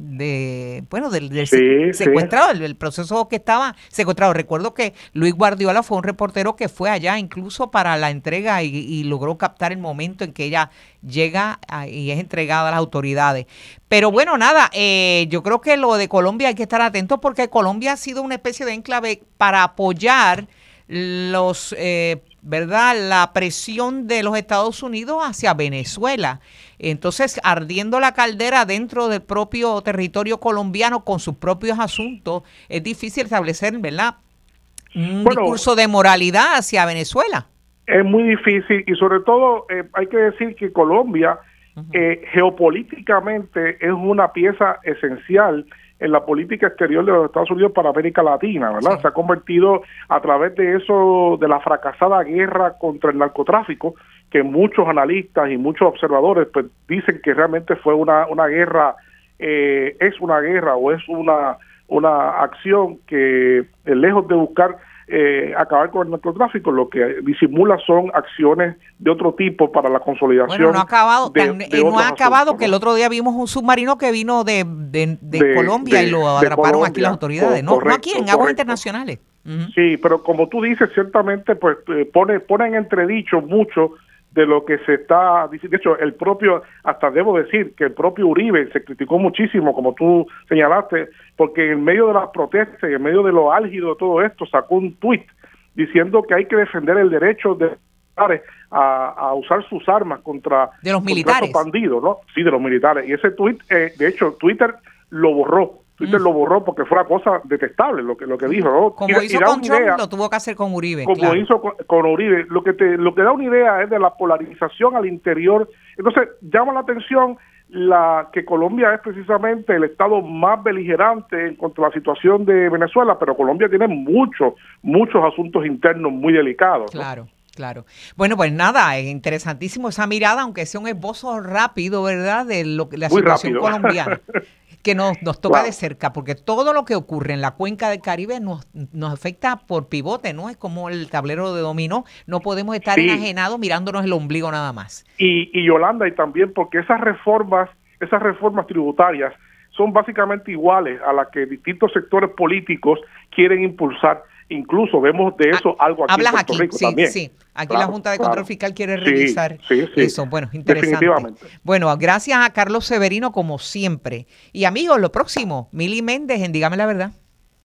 de bueno del, del sí, secuestrado, sí. el, el proceso que estaba secuestrado. Recuerdo que Luis Guardiola fue un reportero que fue allá incluso para la entrega y, y logró captar el momento en que ella llega a, y es entregada a las autoridades. Pero bueno, nada, eh, yo creo que lo de Colombia hay que estar atentos porque Colombia ha sido una especie de enclave para apoyar los, eh, ¿verdad?, la presión de los Estados Unidos hacia Venezuela. Entonces, ardiendo la caldera dentro del propio territorio colombiano con sus propios asuntos, es difícil establecer, ¿verdad?, un bueno, discurso de moralidad hacia Venezuela. Es muy difícil y sobre todo eh, hay que decir que Colombia uh-huh. eh, geopolíticamente es una pieza esencial en la política exterior de los Estados Unidos para América Latina, ¿verdad? Sí. Se ha convertido a través de eso, de la fracasada guerra contra el narcotráfico, que muchos analistas y muchos observadores pues dicen que realmente fue una, una guerra, eh, es una guerra o es una, una acción que eh, lejos de buscar eh, acabar con el narcotráfico, lo que disimula son acciones de otro tipo para la consolidación. Bueno, no ha acabado, de, tan, de eh, no ha acabado asuntos, que ¿no? el otro día vimos un submarino que vino de, de, de, de Colombia de, y lo de atraparon Colombia, aquí las autoridades, co- no, correcto, no aquí, en aguas correcto. internacionales. Uh-huh. Sí, pero como tú dices, ciertamente pues eh, pone, pone en entredicho mucho de lo que se está diciendo. De hecho, el propio, hasta debo decir que el propio Uribe se criticó muchísimo, como tú señalaste, porque en medio de las protestas y en medio de lo álgido de todo esto, sacó un tuit diciendo que hay que defender el derecho de a, a usar sus armas contra, de los contra militares. esos bandidos, ¿no? Sí, de los militares. Y ese tuit, eh, de hecho, Twitter lo borró. Twitter mm. lo borró porque fue una cosa detestable lo que lo que dijo, ¿no? Como y, hizo y con Trump, idea, lo tuvo que hacer con Uribe. Como claro. hizo con, con Uribe. Lo que, te, lo que da una idea es de la polarización al interior. Entonces, llama la atención la que Colombia es precisamente el estado más beligerante en contra de la situación de Venezuela, pero Colombia tiene muchos, muchos asuntos internos muy delicados. Claro. ¿no? Claro. Bueno, pues nada, es interesantísimo esa mirada, aunque sea un esbozo rápido, ¿verdad?, de lo que la Muy situación rápido. colombiana, que nos, nos toca Wow. de cerca, porque todo lo que ocurre en la cuenca del Caribe nos, nos afecta por pivote, ¿no? Es como el tablero de dominó, no podemos estar Sí. enajenados mirándonos el ombligo nada más. Y, y Yolanda, y también porque esas reformas, esas reformas tributarias son básicamente iguales a las que distintos sectores políticos quieren impulsar. Incluso vemos de eso ah, algo aquí hablas en Puerto aquí, Rico sí, también. sí. Aquí Claro, la Junta de Control claro. Fiscal quiere Sí, revisar sí, sí. eso. Bueno, interesante. Definitivamente. Bueno, gracias a Carlos Severino como siempre. Y amigos, lo próximo, Mili Méndez en Dígame la Verdad.